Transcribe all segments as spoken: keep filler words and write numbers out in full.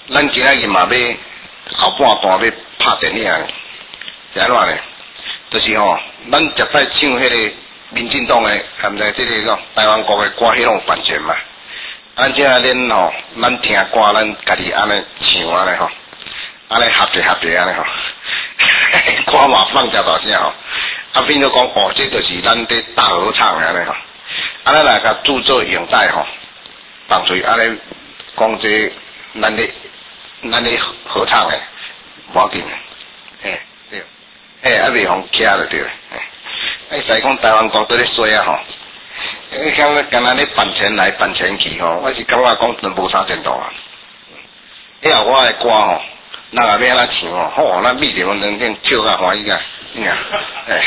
咱今仔日嘛要后半段要拍电影呢，是安怎呢？就是吼，咱食摆唱迄个民进党诶，含在即个讲台湾国诶歌，迄种版权嘛。咱即下恁吼，咱听歌，咱家己安尼唱安尼吼，安尼合着合着安尼吼，歌嘛放遮大声吼，啊变做讲哦，这就是咱伫大合唱安尼吼，啊咱来甲制作影带吼，放出安尼讲这咱咧咱咧合唱诶，无要紧诶，嘿对，嘿啊袂互徛就对了，嘿，哎，使讲台湾国伫咧衰啊吼。你像咧，干那咧版权来版权去吼，我是感觉讲真无啥前途啊。以后我诶歌吼，人也要安怎唱吼，好，咱秘着阮两点笑甲欢喜啊，你啊，哎，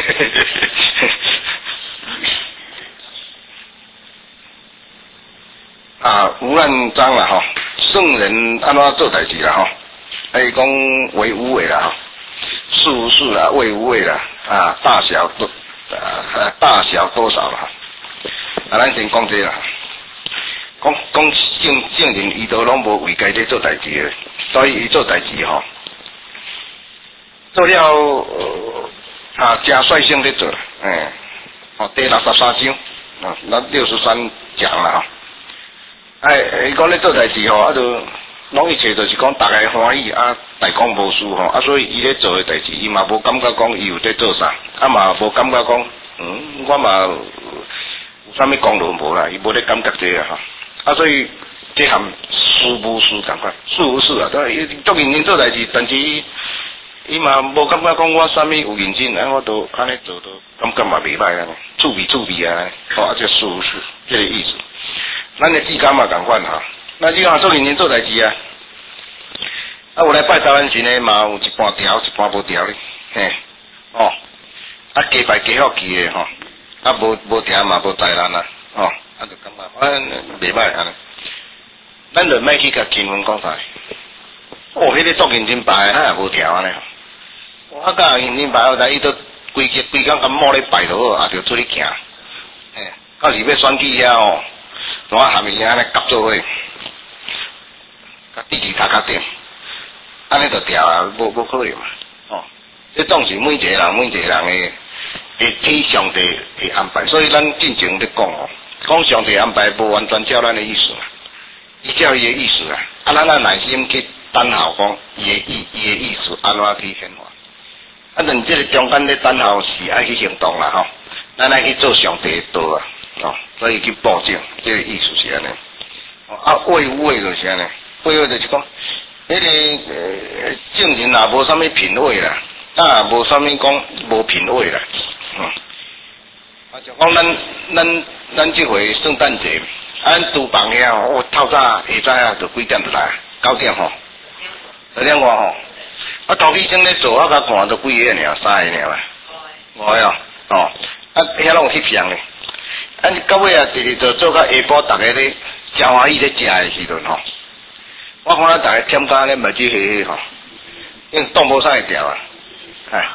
啊，吴万章啦吼，圣人安怎做代志啦吼，还讲为无为啦吼，事无事啦，为无为啦，啊，大小多啊，大小多少啦。啊，咱先讲这啦，讲讲圣圣人伊都拢无为家己做代志诶，所以伊做代志吼，做了、呃、啊，真率性咧做，诶，哦，第六十三章，啊，咱六十三讲啦吼，哎，伊讲咧做代志吼，啊就拢一切就是讲大家欢喜啊，大公无私吼，啊，所以伊咧做诶代志，伊嘛无感觉讲伊有在做啥，啊嘛无感觉讲，嗯，我嘛。有啥物功劳无啦？伊无咧感觉这个哈，啊，所以这含事无事感觉，事无事啊，都伊足认真做代志，但是伊伊嘛无感觉讲我啥物有认真，啊，我都安尼做都感觉嘛袂歹啊，趣味趣味啊，哦，啊，这事无事，这个意思。咱的志刚嘛共款哈，咱志刚足认真做代志啊，啊，有来拜台湾神的嘛，有一半调，一半无调咧，嘿，哦，啊，加拜加福气的吼。啊，无无听嘛，无灾难啊，吼、哦，啊，就感觉反正袂歹安尼。咱就莫去甲金文讲啥，哦，迄、那个作认真排，咱也无调安尼。我甲认真排，后来伊都规日规工咁摸咧排落，也着出去行。诶，到时要选举遐哦，我下面安尼夹做伙，甲支持头壳顶，安尼就调啊，无无可能嘛。哦，这总是每一个人每一个人诶。会听上帝的安排，所以咱进前咧讲哦，讲上帝安排无完全照咱的意思啦，伊照伊的意思啦，啊，咱啊耐心去等候讲伊的意伊的意思安怎去显化，啊，咱这个中间咧等候是爱去行动啦吼，咱爱去做上帝的道啊，哦，所以去保证这个意思是安尼，啊，为无为就是安尼，为为就是讲，迄、那个呃证人也无啥物品位啦，啊，无啥物讲无品位啦。嗯，啊，就讲咱咱咱这回圣诞节，咱厨房遐吼，我透早下早啊，就几点就来，九点吼，九点外吼，啊，头起先咧做，啊，甲看都几个尔，三个尔啦，五个哦，哦，啊，遐拢有翕相咧，啊，到尾啊，就是做做到下晡，逐个咧真欢喜咧食的时阵吼，我看咱逐个添加咧目睭黑黑吼，因为冻无啥会掉啊，哎。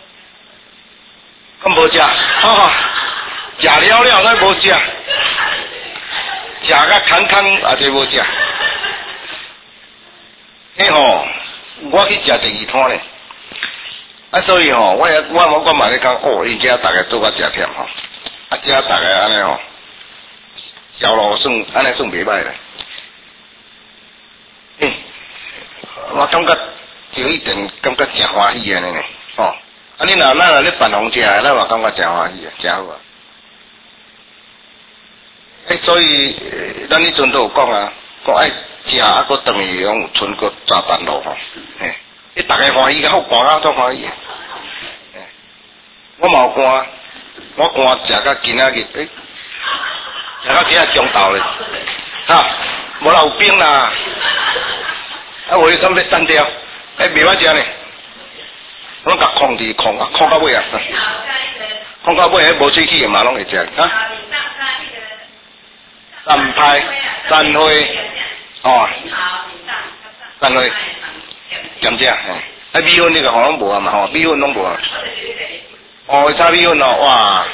咁无食，哈哈，食了了咱无食，食甲空空也就无食。迄吼，我去食第二摊咧，啊，所以吼，我我我我嘛咧讲，哦，伊家大家做甲食忝吼，啊，遮大家安尼吼，销路算安尼算袂歹咧。嘿，我感觉就一定感觉真欢喜安尼咧，吼。啊！你若咱若咧办红食，咱嘛感觉真欢喜啊，真好啊！诶，所以咱迄阵都有讲啊，讲爱食啊，搁等于讲有剩搁炸弹路吼，嘿，伊逐个欢喜，好寒啊，都欢喜。诶，我嘛有寒，我寒食到今仔日，诶，食到今仔中昼咧，哈，无啦有冰啦，啊，我准备删掉，诶，袂歹食呢。我甲控制控啊，控到尾啊，控到尾迄无喙齿的嘛拢会食啊。三派、三花，哦，三花，咸食，啊米粉那个好像无啊嘛吼，米粉拢无啊。哦，炒米粉哦，哇！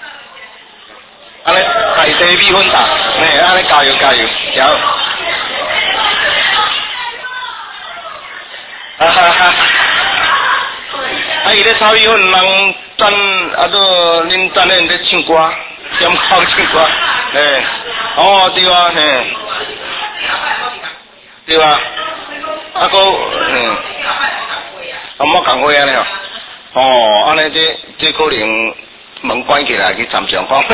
安尼海地米粉打，嘿，安尼加油加油，加油！ 这炒米粉人赞啊，都恁赞恁在唱歌，点唱唱歌，嘿，哦对啊，嘿，对啊，啊个嗯，啊莫讲话安尼哦，哦，安尼这这可能门关起来去参详看。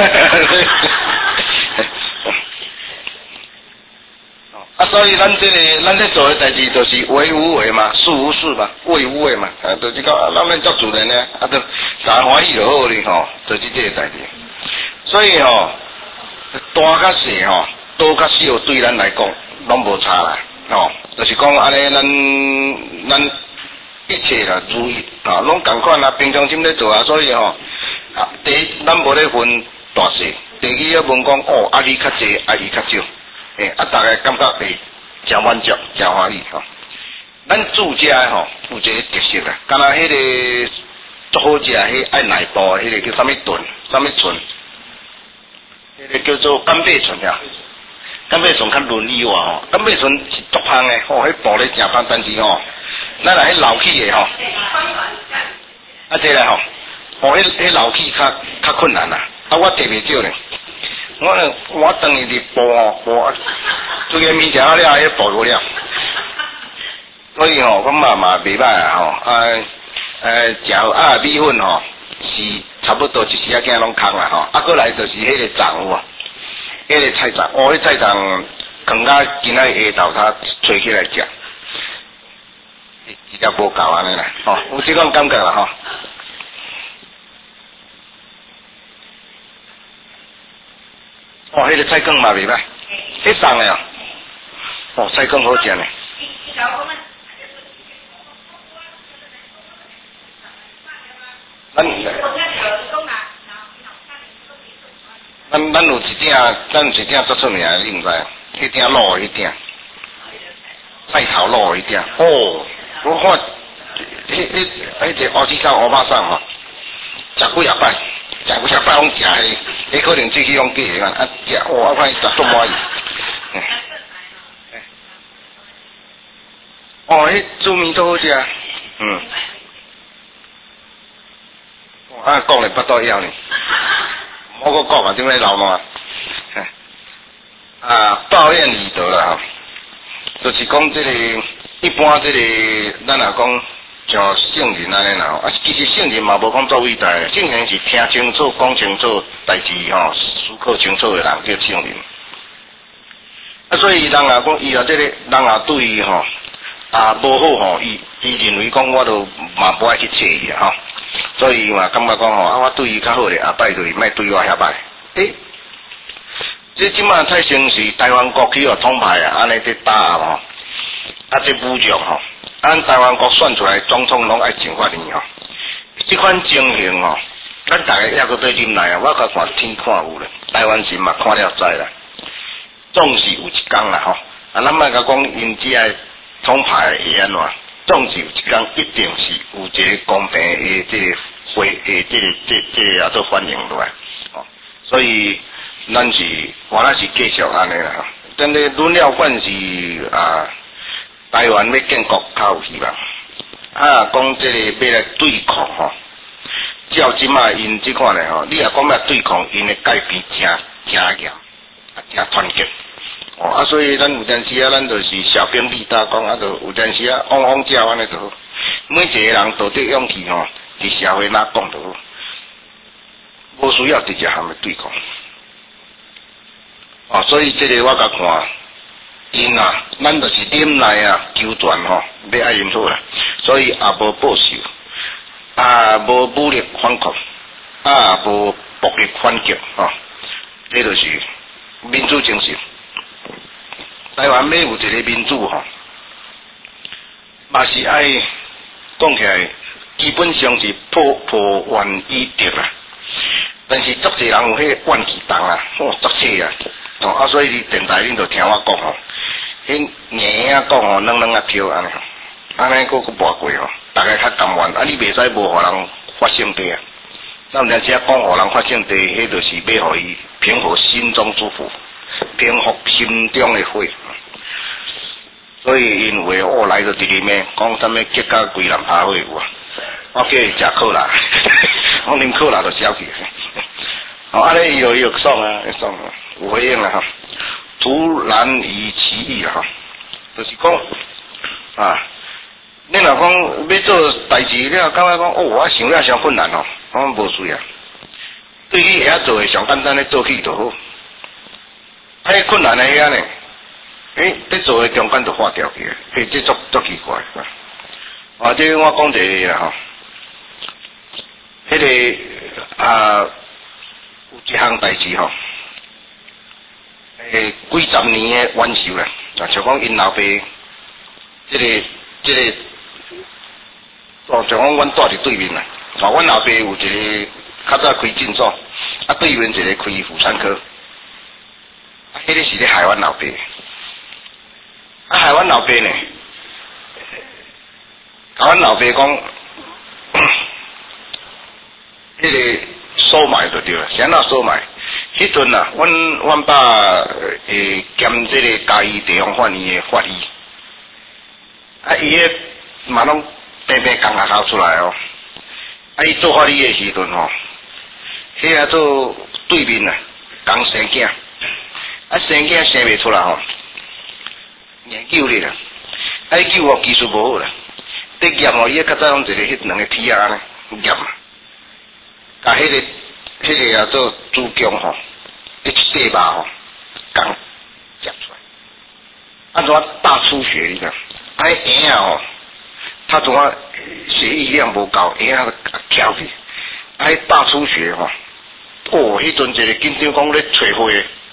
啊，所以咱这个咱在做的代志，就是为无为嘛，事无事嘛，为无为嘛，啊，就是讲咱们做主人呢，啊，都大欢喜就好哩吼，就是这个代志。所以吼，大甲细吼，多甲少对咱来讲拢无差啦，吼，就是讲安尼，咱咱一切啦如意啊，拢共款啊，平常心咧做啊，所以吼，啊，第一咱无咧分大小，第二要问讲哦，啊你较济，啊伊较少。诶，啊，大家感觉会真满足、真欢喜吼。咱住家吼有一个特色啦，敢若迄个足好食，迄爱内部迄个叫啥物炖、啥物寸，迄个叫做干贝寸呀。干贝寸较润以外吼，干贝寸是足香诶，吼，迄布咧真香，但是吼，咱若迄老气诶吼，啊这个吼，哦，迄迄老气较较困难啦，啊我摕袂少咧。我我等于伫播吼播，做个面食了，迄播不了，所以吼，我嘛嘛袂歹啊吼，啊呃，食啊米粉吼是差不多一时啊，囝拢空啦吼，啊过来就是迄个粽有啊，迄个菜粽，哦，迄菜粽放甲今仔下昼他吹起来食，直接无够安尼啦，吼，有即种感觉啦吼。哦，迄、那个菜羹嘛袂歹，迄送的哦，哦，菜羹好食呢。咱咱咱有一鼎，咱有一鼎做出名，你毋知？迄鼎卤迄鼎，菜头卤迄鼎，哦，我看，迄迄迄个乌鸡烧、乌巴桑吼，食几啊摆。食几啊摆拢食迄，迄可能自己用计个啊，食哇，我看伊食足满意。哦，迄煮面都好食，嗯。啊，讲咧巴肚枵呢，我搁讲啊，点解老烂？啊，抱怨里头啦吼，就是讲这个一般这个咱若讲。像圣人安尼啦，啊，其实圣人嘛无讲做伟大，圣人是听清楚、讲清楚代志吼，思考清楚的人叫圣人。啊，所以人也讲，伊啊，这个人也对伊吼啊无好吼，伊伊认为讲我都嘛不爱去切伊啊吼，所以嘛感觉讲吼，啊我对伊较好咧，啊拜托伊莫对我遐歹。诶，这即马蔡成是台湾国旗哦统派啊，安尼在打吼，啊这武将吼。咱台湾国选出来总统拢爱惩罚你吼，即款情形吼，咱大家抑搁对忍耐啊，我甲看天看有咧，台湾人嘛看了知啦，总是有一天啦吼，啊咱莫甲讲因只爱统派会安怎，总是有一天一定是有一个公平的这个会诶，这个这这个也做反映落来，哦，所以咱是我那是继续安尼啦，真的论了管是啊。台湾要建国较有希望，啊，讲这个要来对抗吼，照即马因即款的吼，你若讲要对抗，因的改变真真严，啊，真团结，哦，啊，所以咱有阵时啊，咱就是小兵立大功，啊，就有阵时啊，汪汪叫安尼就好，每一个人都得勇气吼，伫社会哪讲就好，无需要直接和伊对抗，哦，所以这个我甲看。因啊，咱就是忍耐啊，求全吼，要爱因好啦，所以也无报仇，啊无武力反抗，啊无暴力反击吼，这就是民主精神。台湾要有一个民主吼，嘛是爱讲起来，基本上是破破怨以敌啦。但是足侪人有迄个怨气重啊，哦，足切啊，哦啊，所以你电台恁就听我讲吼。迄硬啊讲吼，软软啊飘安尼吼，安尼佫佫跋过吼，大家较甘愿，啊你袂使无互人发性地啊，咱有阵时啊讲互人发性地，迄就是要互伊平复心中之火，平复心中的火。所以因为我来到这里面，讲啥物结甲归人拍火有啊， 我叫伊食可乐，我啉可乐就消去。哦，安尼有有爽啊，有爽啊，有回应了哈。突然以其意了哈，就是讲啊，你若讲要做代志，你若感觉讲哦，我想了伤困难哦，我无需要。对你会晓做诶，上简单诶做起就好。迄困难诶遐呢，诶，你做诶中间就化掉去，嘿，这足足奇怪。或者我讲一个啦吼，迄、那个啊，有一项代志吼，诶，几十年诶冤仇啦，啊，像讲因老爸，即、這个即、這个，哦，像讲阮住伫对面啦，啊，阮老爸有一个较早开诊所，啊，对面一个开妇产科，啊，迄、那个是咧害阮老爸，啊，害阮老爸呢？甲阮老爸讲，迄、那个收买就对了，啥那收买？迄阵啊，阮阮爸诶兼这个嘉义地方法院诶法医，啊，伊迄嘛拢平平工学考出来哦，啊，伊做法律诶时阵吼，迄个做对面啊，讲生囝，啊，生囝生袂出来吼，研究咧啦，啊，伊救我技术无好啦。得验哦，伊较早拢一个迄两个铁啊呢验啊，甲迄、那个迄、那个啊做主姜吼，一块肉吼，刚夹出来，啊怎大出血你看，啊婴仔吼，他怎啊血液量无够，婴仔翘去，啊大出血吼，哦，迄阵一个紧张讲咧找血，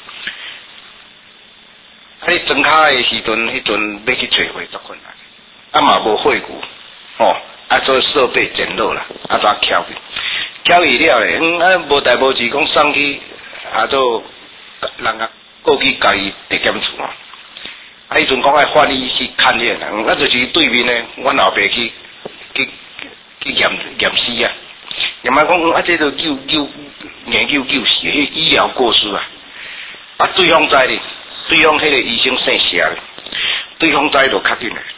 啊你装脚诶时阵，迄阵要去找血足困难，啊嘛无血骨。哦，啊，做设备简陋啦，啊，怎翘去？翘去了咧，嗯，啊，无代无志讲送去，啊，做人家过去家己地检处啊。啊，迄阵讲爱法医去勘验啦，啊，就是对面咧，阮老爸去去去验验尸啊，验啊讲，啊，这都救救研究救死，迄医疗过失啊。啊，对方知咧，对方迄个医生姓谢咧，对方知就较紧咧。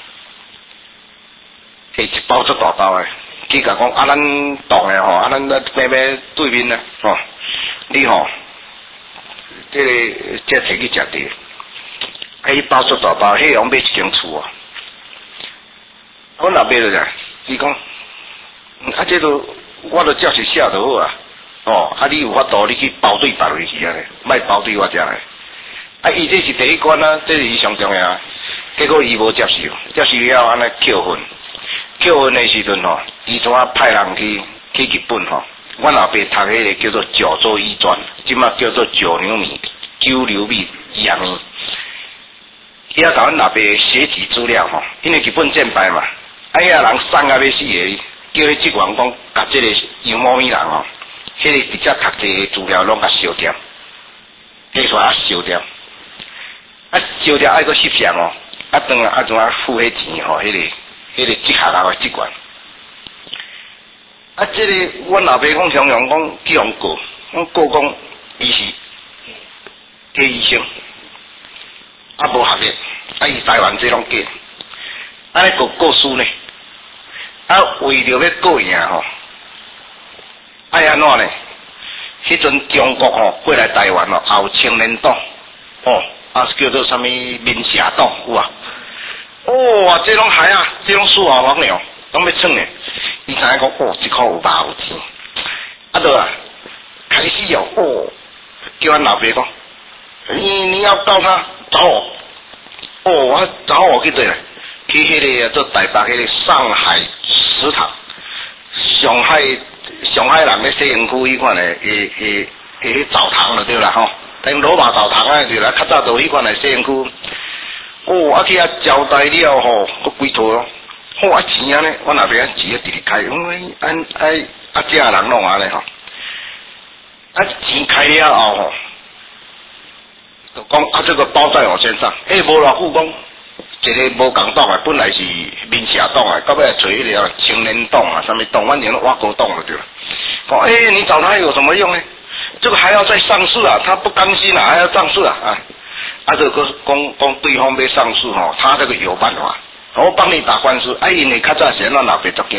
一包足大包诶，去甲讲啊，咱当诶吼，啊，咱咱平平对面啊，吼，你吼，这个这摕去食地，啊，伊包足大包，迄样买一间厝啊。阮老爸就讲，伊讲，啊，这都我都照实写就好啊，哦，啊，你有法度你去包对别位去啊咧，莫包对我遮咧。啊，伊这是第一关啊，这是伊上重要啊。结果伊无接受，接受了安尼扣分。扣分的时阵吼，伊怎啊派人去去日本吼？阮老爸读迄个叫做九州医专，即马叫做九牛米九牛米医院。伊遐甲阮老爸写起资料吼，因为日本战败嘛，啊遐人送啊要死个，叫迄职员讲，甲即个杨某米人吼，迄、那个直接读这资料拢甲烧掉，迄出啊烧掉，啊烧掉爱个翕相哦，啊当啊啊怎啊付迄钱吼，迄、那个。迄个职下人诶职员，啊，即、这个阮老爸讲常常讲去互告，讲告讲伊是假医生，啊无学历，啊伊台湾这拢假，安尼告告输呢，啊为着要告赢吼，爱安怎呢？迄阵中国吼过来台湾咯，后青年党，哦，啊叫做啥物民社党有啊？哦，这种害啊，这种输啊黄鸟，拢要创呢。伊知影讲，哦，即箍有肉有钱，啊对啊，开始哦，哦，叫阮老爸讲，你你要告他，找我，哦，我找我去对啦，去迄个做台北迄个上海食堂，上海上海人咧西营区迄款诶诶诶诶澡堂就对啦吼，等罗马澡堂啊对啦，较早做迄款诶西营区。哦，啊去遐交代了吼，佮几套咯。好啊钱啊呢，我那边钱啊直直开，因为按爱啊这人弄安尼吼，啊钱开了后吼，就讲啊这个包在我身上，诶无偌久讲，一个无共党啊，本来是民社党啊，到尾来找迄个青年党啊，什么党，反正挖沟党就对了。讲诶、欸，你找他有什么用呢？这个还要再上诉啊，他不甘心啊，还要上诉啊啊！啊，这个讲讲对方要上诉吼，他这个有办法，我帮你打官司。啊，因为较早时咱老爸足惊咧，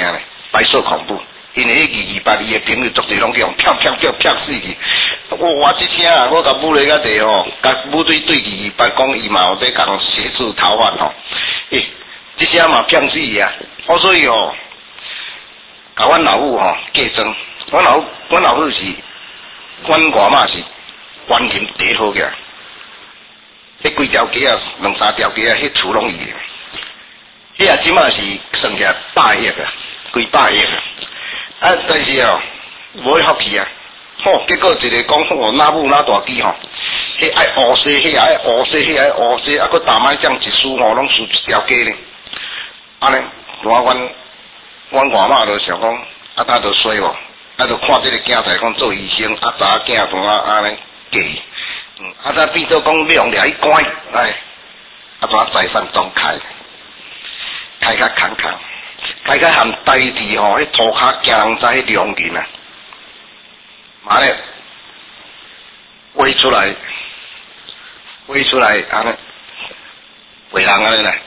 白色恐怖。因为迄二二八伊的朋友足侪拢叫用啪啪啪啪死去。我我即声啊，我甲舞咧个地吼，甲舞对对二二八讲伊嘛有在共协助逃犯吼。诶，即声嘛骗死伊啊！我所以吼，甲阮老母吼嫁妆，阮老阮老母是，阮外妈是关田第一好个。迄几条街啊，两三条街啊，迄厝拢伊个。迄啊，即马是算起来百亿啊，几百亿啊。啊，但是哦，无去福气啊！吼，结果一个讲吼，哪母哪大机吼，迄爱乌西，迄爱乌西，迄爱乌西，啊，佮大麦酱一输吼，拢输一条街呢。安尼，我阮阮外妈就想讲，啊，他就衰无，啊，就看这个囝仔讲做医生，啊，查囝同啊安尼嫁伊，嗯，啊，他变做讲要用掠去关，哎，啊，怎财产总开，开较空空。开开含呆地吼，迄涂骹惊人知迄良人啊，嘛咧挖出来，挖出来安尼，为人安尼咧，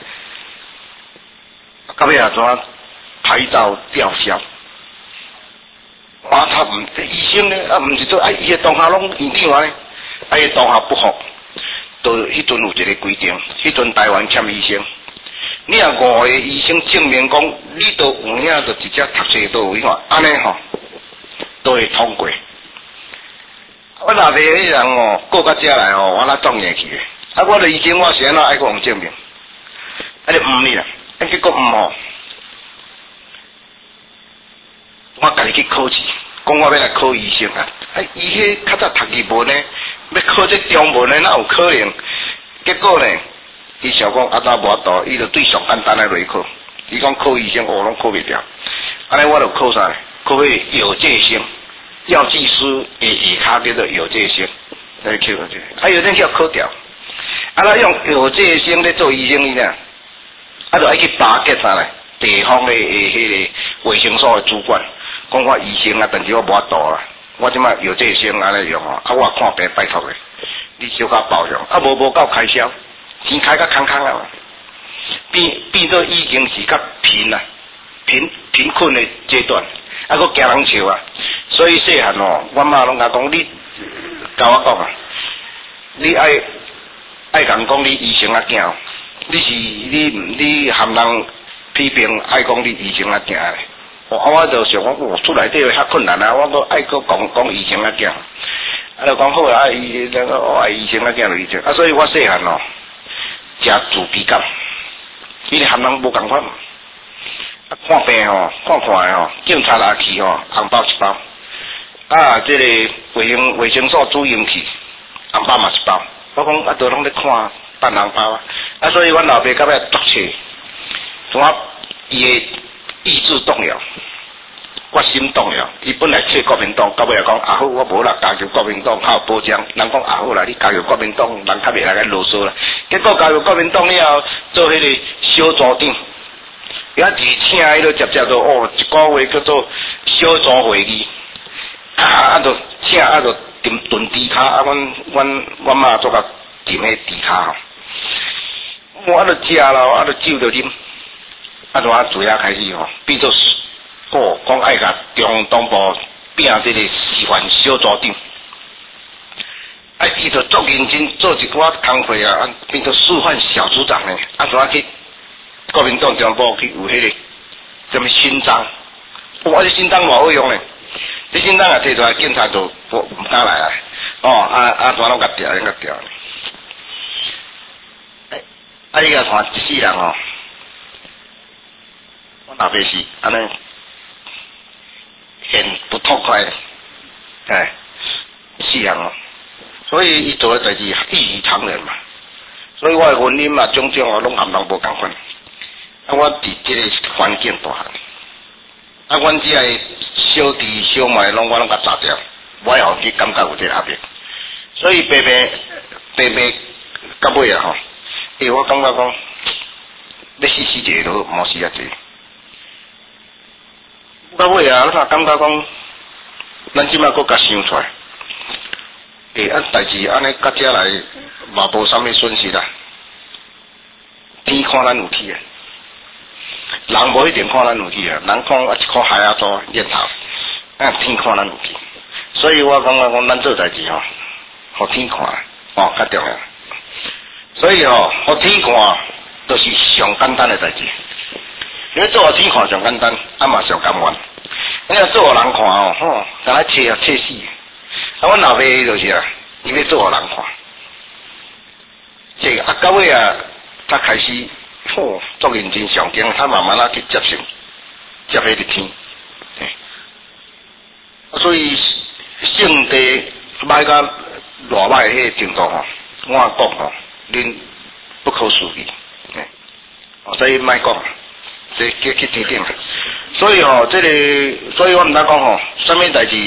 到尾啊怎拍照吊销？我他唔医生咧，啊唔是做啊，伊个当下拢院长安尼，啊伊当下不服，都迄阵有一个规定，迄阵台湾欠医生。你若五个医生证明讲，你都有影，就直接读册都有影，安尼吼都会通过。我若袂迄人哦，过到遮来吼，我哪撞硬去？啊，我的医生我是安怎爱讲证明？啊，你唔你啦，啊结果唔吼，我家己去考试，讲我要来考医生啊。啊，伊迄较早读日文呢，要考这中文呢，哪有可能？结果呢？伊想讲啊，哪无法度，伊就对上简单的来考。伊讲考医生，我拢考袂掉。安尼我就考啥？考迄有界生，药剂师的下骹叫做有界生，来考这。啊，有阵叫考掉。啊，咱用有界生咧做医生伊呢，啊，就爱去巴结啥咧？地方的迄个卫生所的主管，讲我医生啊，但是我无法度啦。我即摆有界生安尼用吼，啊，我看病拜托咧，你小可包容，啊，无无够开销。钱开较空空啊，变变做已经是较贫啊，贫贫困的阶段，啊，佫惊人笑啊，所以细汉哦，阮妈拢甲讲，你甲我讲啊，你爱爱共讲你医生啊囝，你是你你含人批评爱讲你医生啊囝咧，我我就想讲，我出来底较困难啊，我佫爱佫讲讲医生啊囝，啊就讲好啊，伊那个我爱医生啊囝就医生，啊，所以我细汉哦。食自卑感，伊咧含人无共款，啊看病吼，看看诶吼，警察来去吼，红包一包，啊，这个卫生卫生所主任去，红包嘛一包，我讲啊，都拢咧看办红包啊，啊，所以阮老爸到尾读册，怎啊伊诶意志动摇，决心动摇，伊本来切国民党，到尾又讲啊好，我无啦，加入国民党较有保障。人讲啊好啦，你加入国民党，人较袂来个啰嗦啦。结果加入国民党了后，做迄个小组长，遐二请迄个接接就哦，一个月叫做小组会议，啊啊就请啊就炖炖猪骹，啊阮阮阮妈做甲炖迄猪骹吼，我啊就食咯，啊就酒就啉，啊就啊自遐开始吼，变做。哦，讲爱甲中东部拼这个示范小组长，啊，伊就足认真做一寡工课啊，啊，变做示范小组长呢，啊，怎啊去国民党中部去有迄、那个什么勋章？哇，这勋章偌好用呢，这勋章啊摕出来，警察就不唔敢来啊，哦，啊啊，怎拢甲调，甲调。哎，啊，伊个看一世人哦，我老爸是安尼。很不痛快的，哎，是啊哦，所以伊做的代志异于常人嘛，所以我的婚姻嘛，种种哦，拢含人无共款。啊，我伫这个环境大汉，啊，阮只个小弟小妹拢我拢甲炸掉，我也去感觉有这个压力，所以白白白白到尾啊吼，诶，我感觉讲，要死死者都无死啊济。到尾啊，我感觉讲，咱即摆搁甲想出来，诶，啊代志安尼到遮来，嘛无啥物损失啦。天看咱有天啊， 人无一定看咱有去啊，人看啊一颗海啊做念头，啊天看咱有去。所以我感觉讲咱做代志吼，互天看哦较重要。所以吼，互天看都是上简单的代志，因为做互天看上简单，啊嘛上甘愿。你若做互人看哦，吼，敢若切啊切死。啊，阮老爸就是啊，伊要做互人看，这个啊到尾啊，他开始吼做认真上经，他慢慢啊去接受，接迄个天。啊，所以性地歹甲偌歹迄个程度吼，我讲吼，恁不可思议。哦，所以莫讲，这去去听听。所以吼，这个，所以我毋知讲吼，啥物代志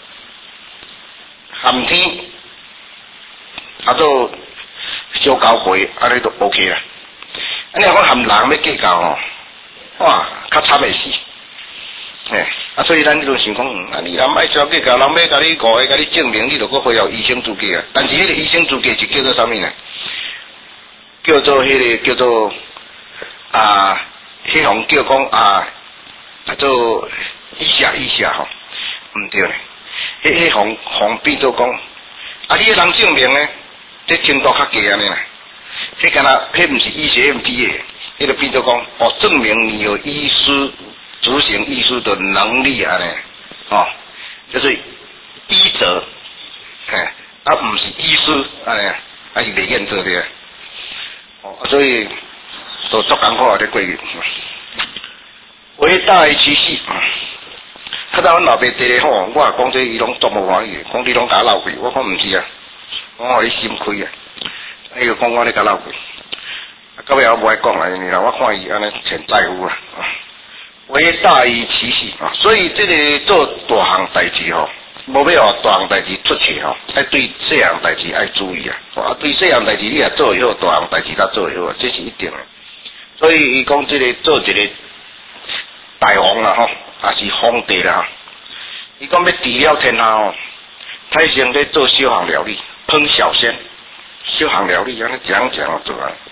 含天，啊做小交陪，安尼都 OK 啦。啊，你若讲含人要计较吼，哇，较惨会死。嘿，啊，所以咱就想讲，啊，你若莫小计较，人要甲你误会，甲你证明，你就搁回到医生资格啊。但是迄个医生资格是叫做啥物呢？叫做迄、那个叫做啊，迄项叫讲啊，啊做医下医下吼，毋对咧。迄迄项项变做讲，啊，你个人证明呢，这程度较低安尼啦。迄敢若迄毋是医学院毕业，迄个变做讲，哦，证明你有医师执行医师的能力安尼，哦，就是医者，嘿，啊，毋是医师安尼，啊是未验做的。哦，所以都足艰苦啊！这过日，伟大的趋势。较早阮老爸伫咧吼，我也讲这伊拢足无欢喜，讲你拢甲我闹气，我讲毋是啊，我互你心亏啊，伊就讲我咧甲闹气，到尾我无爱讲啊，因为啦，我看伊安尼真在乎啊。伟大于其事啊，所以这个做大项代志吼。无要哦，大项代志出去吼，爱对细项代志爱注意啊！啊，对细项代志你也做会好，大项代志才做会好，这是一定的。所以伊讲这个做一个大王啦吼，也是皇帝啦。伊讲要治了天下吼，太先在做小项料理，烹小鲜，小项料理安尼一项一项做啊。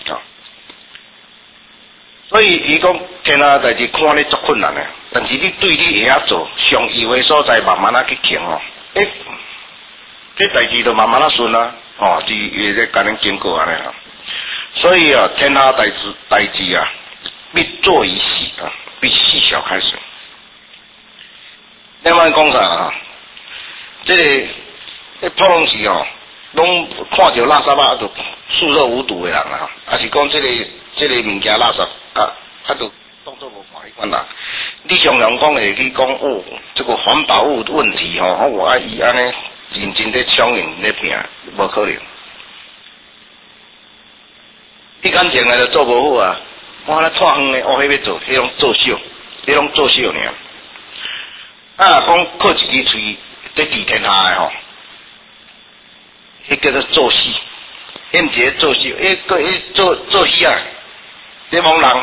所以伊讲天下代志看咧足困难的，但是你对你会晓做，上有的所在慢慢啊去行哦，诶，这代志就慢慢啊顺啊，哦，是也在甲恁经过安尼啦。所以啊，天下代志代志啊，必做于细啊，必细小开始。另外讲啥啊？这个这普通时哦，拢看到垃圾啊，就视若无睹的人啊，还是讲这个这个物件垃圾啊，啊就当作无看迄款啦。你常常讲会去讲哦，这个环保物问题吼，我阿姨安尼认真在抢赢在拼，无可能。你感情啊，就做无好啊！我咧串远的，哦，迄要做，迄拢作秀，迄拢作秀尔。啊，讲靠一支喙在治天下的吼，迄叫做做戏，迄毋是做秀，迄个迄做做戏啊！你望人，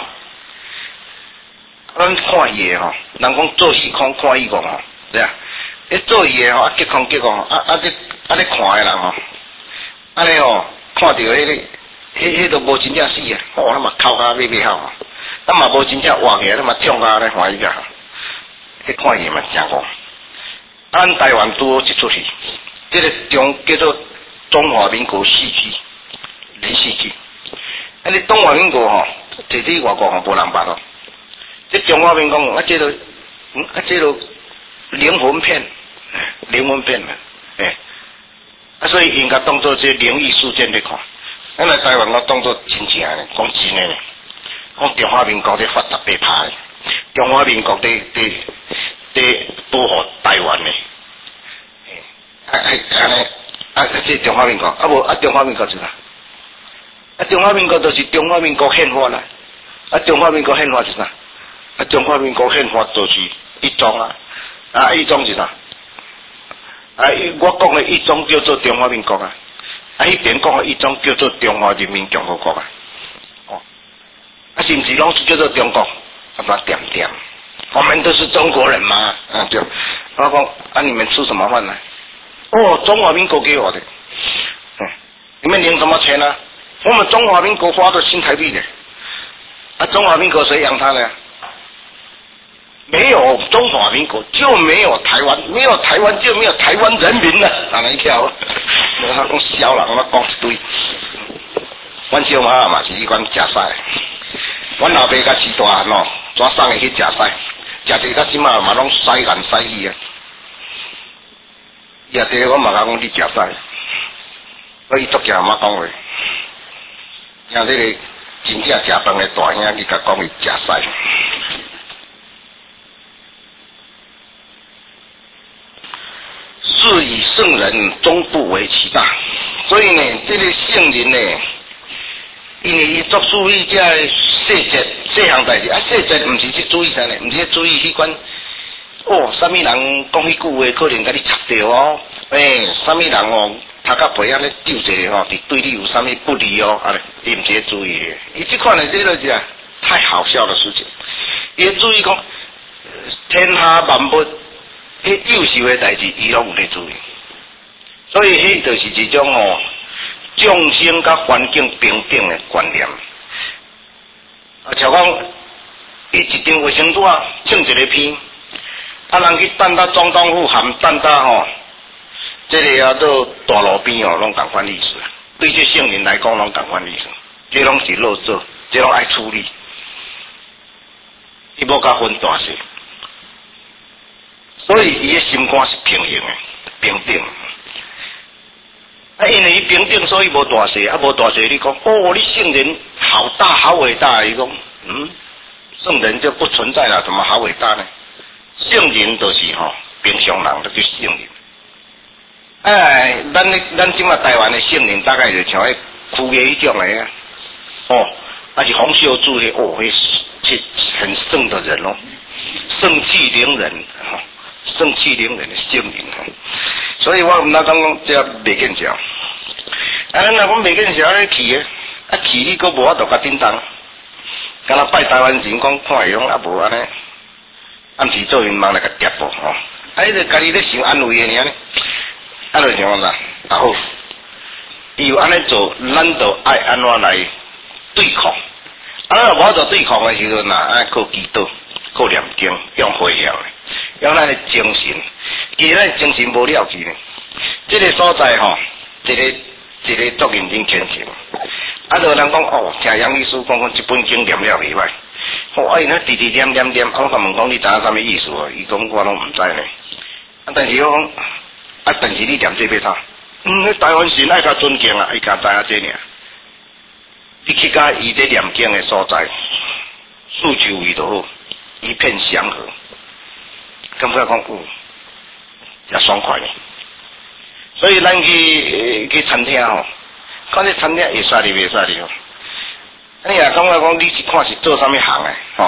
咱看伊的吼，人讲做戏看看伊讲吼，对啊。你做伊的吼，啊结空结空，啊啊你啊你看的人吼，安尼吼，看到迄个。迄迄都无真正死啊！哦，他嘛哭甲尾尾吼，咱嘛无真正活起来，他嘛跳甲咧欢喜甲。迄看伊嘛真讲，咱台湾拄好一出戏，这个中叫做中华民国戏剧，连续剧。啊，你中华民国吼，摕伫外国吼无人捌哦。这中华民国啊，这个嗯啊，这个灵魂片，灵魂片啊，诶，啊，所以应该当做这灵异事件来看。咱来台湾，我当作真正诶，讲真诶，讲中华民国咧发达被拍，中华民国咧咧咧保护台湾诶，啊啊安尼啊，这中华民国啊无啊中华民国是啥？啊中华民国就是中华民国宪法啦，啊中华民国宪法是啥？啊中华民国宪法就是一中啊，啊一中是啥？啊我讲诶一中叫做中华民国啊。啊！迄边讲的一种叫做中华人民共和国啊，哦，啊是毋是拢是叫做中国？啊不点点，我们都是中国人嘛，啊对。我讲啊，你们吃什么饭呢？哦，中华民国给我的，嗯，你们领什么钱呢？我们中华民国花的新台币的，啊，中华民国谁养他呢？ 没有中华民国就没有台湾，没有台湾就没有台湾人民了。哪能跳？我讲小人，我讲一堆。阮小妈嘛是迄款食屎，阮老爸甲时大汉哦，怎送伊去食屎，食一到即马嘛拢屎眼屎去啊！也对我嘛甲讲你食屎，所以足惊嘛讲话，像这个真正食饭的大兄，你甲讲伊食屎。是以圣人终不为其大，所以呢，这个圣人呢，因为伊作注意这细节、细项代志啊，细节毋是去注意啥呢？毋是去注意迄款哦，啥物人讲迄句话可能甲你插着哦，诶、欸，啥物人哦，头壳皮安尼丢一个吼，伫对你有啥物不利哦，安尼，伊毋是去注意的。伊即款的这个是啊，太好笑的事情。伊注意讲，天下万物。迄幼秀的代志，伊拢有咧注意，所以迄就是一种哦，众生甲环境平等的观念。啊，像讲，伊一张卫生纸称一个片，啊，人去等到总统府含等到吼，这个啊做大路边哦，拢共款意思。对这圣人来讲，拢共款意思。这拢是落做，这拢爱处理，伊无甲分大小。所以伊的心肝是平衡的、平等。啊，因为伊平等，所以无大小，啊无大小，你讲哦，你圣人好大好伟大，伊讲嗯，圣人就不存在了，怎么好伟大呢？圣人就是吼、哦、平常人，就叫圣人。哎，咱咧咱即马台湾的圣人，大概就像迄枯叶迄种的啊，哦，那是洪秀柱的哦，迄是很圣的人哦，盛气凌人哈。盛气凌人的圣人，所以我毋当讲讲这袂见笑。啊，咱若讲袂见笑，咧去诶，啊去你阁无法度甲叮当，敢若拜台湾人讲看伊讲啊无安尼，暗时做因梦来甲跌无吼，啊伊就家己咧想安慰诶尔呢，啊就想啥，啊好，伊有安尼做，咱就爱安怎来对抗，啊咱若无法度对抗诶时阵呐，爱靠祈祷，靠念经，用会晓诶。用咱的精神，其实咱精神无了去呢。这个所在吼，一个一个作认真虔诚。啊，就人讲哦，听杨律师讲讲，一本经念了袂歹。哦，哎，那直直念念念，我甲问讲你知影啥物意思哦？伊讲我拢毋知呢。啊，但是我讲，啊，但是你念这要啥？嗯，台湾神爱较尊敬啊，伊甲知影这尔。你去甲伊咧念经的所在，四周围就好，一片祥和。感觉讲有也爽快呢，所以咱去去餐厅吼，看这餐厅会煞哩袂煞哩吼。你若感觉讲你是看是做啥物行诶吼，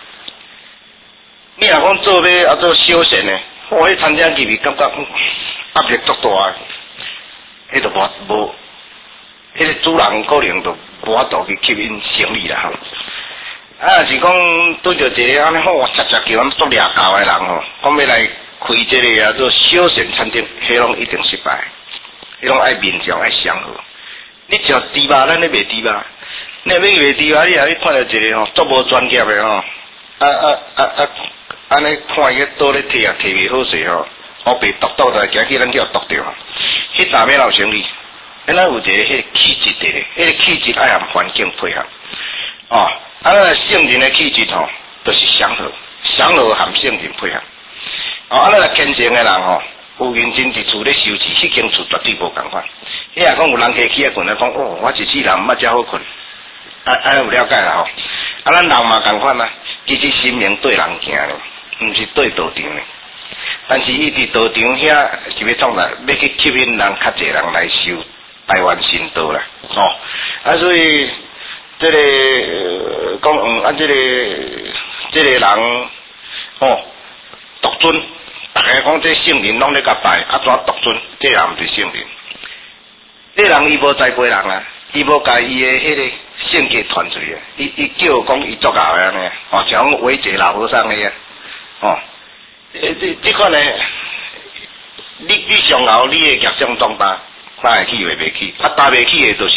你若讲做要啊做休闲诶，哦，迄餐厅入去感觉压力足大诶，迄就无无，迄个主人可能就无法度去吸引生意啦吼。啊，是讲拄着一个安尼好，恰恰叫咱做掠教的人吼，讲要来开这个啊做休闲餐厅，迄拢一定失败，迄拢爱面上爱祥和。你食猪肉，咱咧卖猪肉，你要卖猪肉，你也去看到一个吼，足无专业的吼，啊啊啊啊，安尼看伊个倒咧摕啊摕袂好势吼，我被毒倒来，惊去咱叫毒着，迄大尾老生意，咱有一个迄个气质伫咧，迄个气质爱含环境配合，哦。啊，咱圣人的气质吼，就是祥和，祥和含圣人配合。哦，啊，咱虔诚的人吼，有认真伫厝咧修持，迄间厝绝对无共款。你若讲有人客起来困来讲，哦，我一世人毋捌遮好困，啊啊有了解啦吼。啊，咱人嘛共款啊，其实心灵对人行咧，毋是对道场咧。但是伊伫道场遐是要创啥？要去吸引人较侪人来修台湾神道啦，哦，啊所以。这个讲嗯啊，这个这个人哦，独尊，大家讲这圣人拢咧甲拜，啊怎独尊？这人毋是圣人，这人伊无栽培人啊，伊无甲伊的迄个性格传出去啊，伊伊叫讲伊作搞的安尼，哦像维杰老和尚的啊，哦，这这这款呢，你你上后你的业障重大，哪会起袂袂起？啊，打袂起的就是。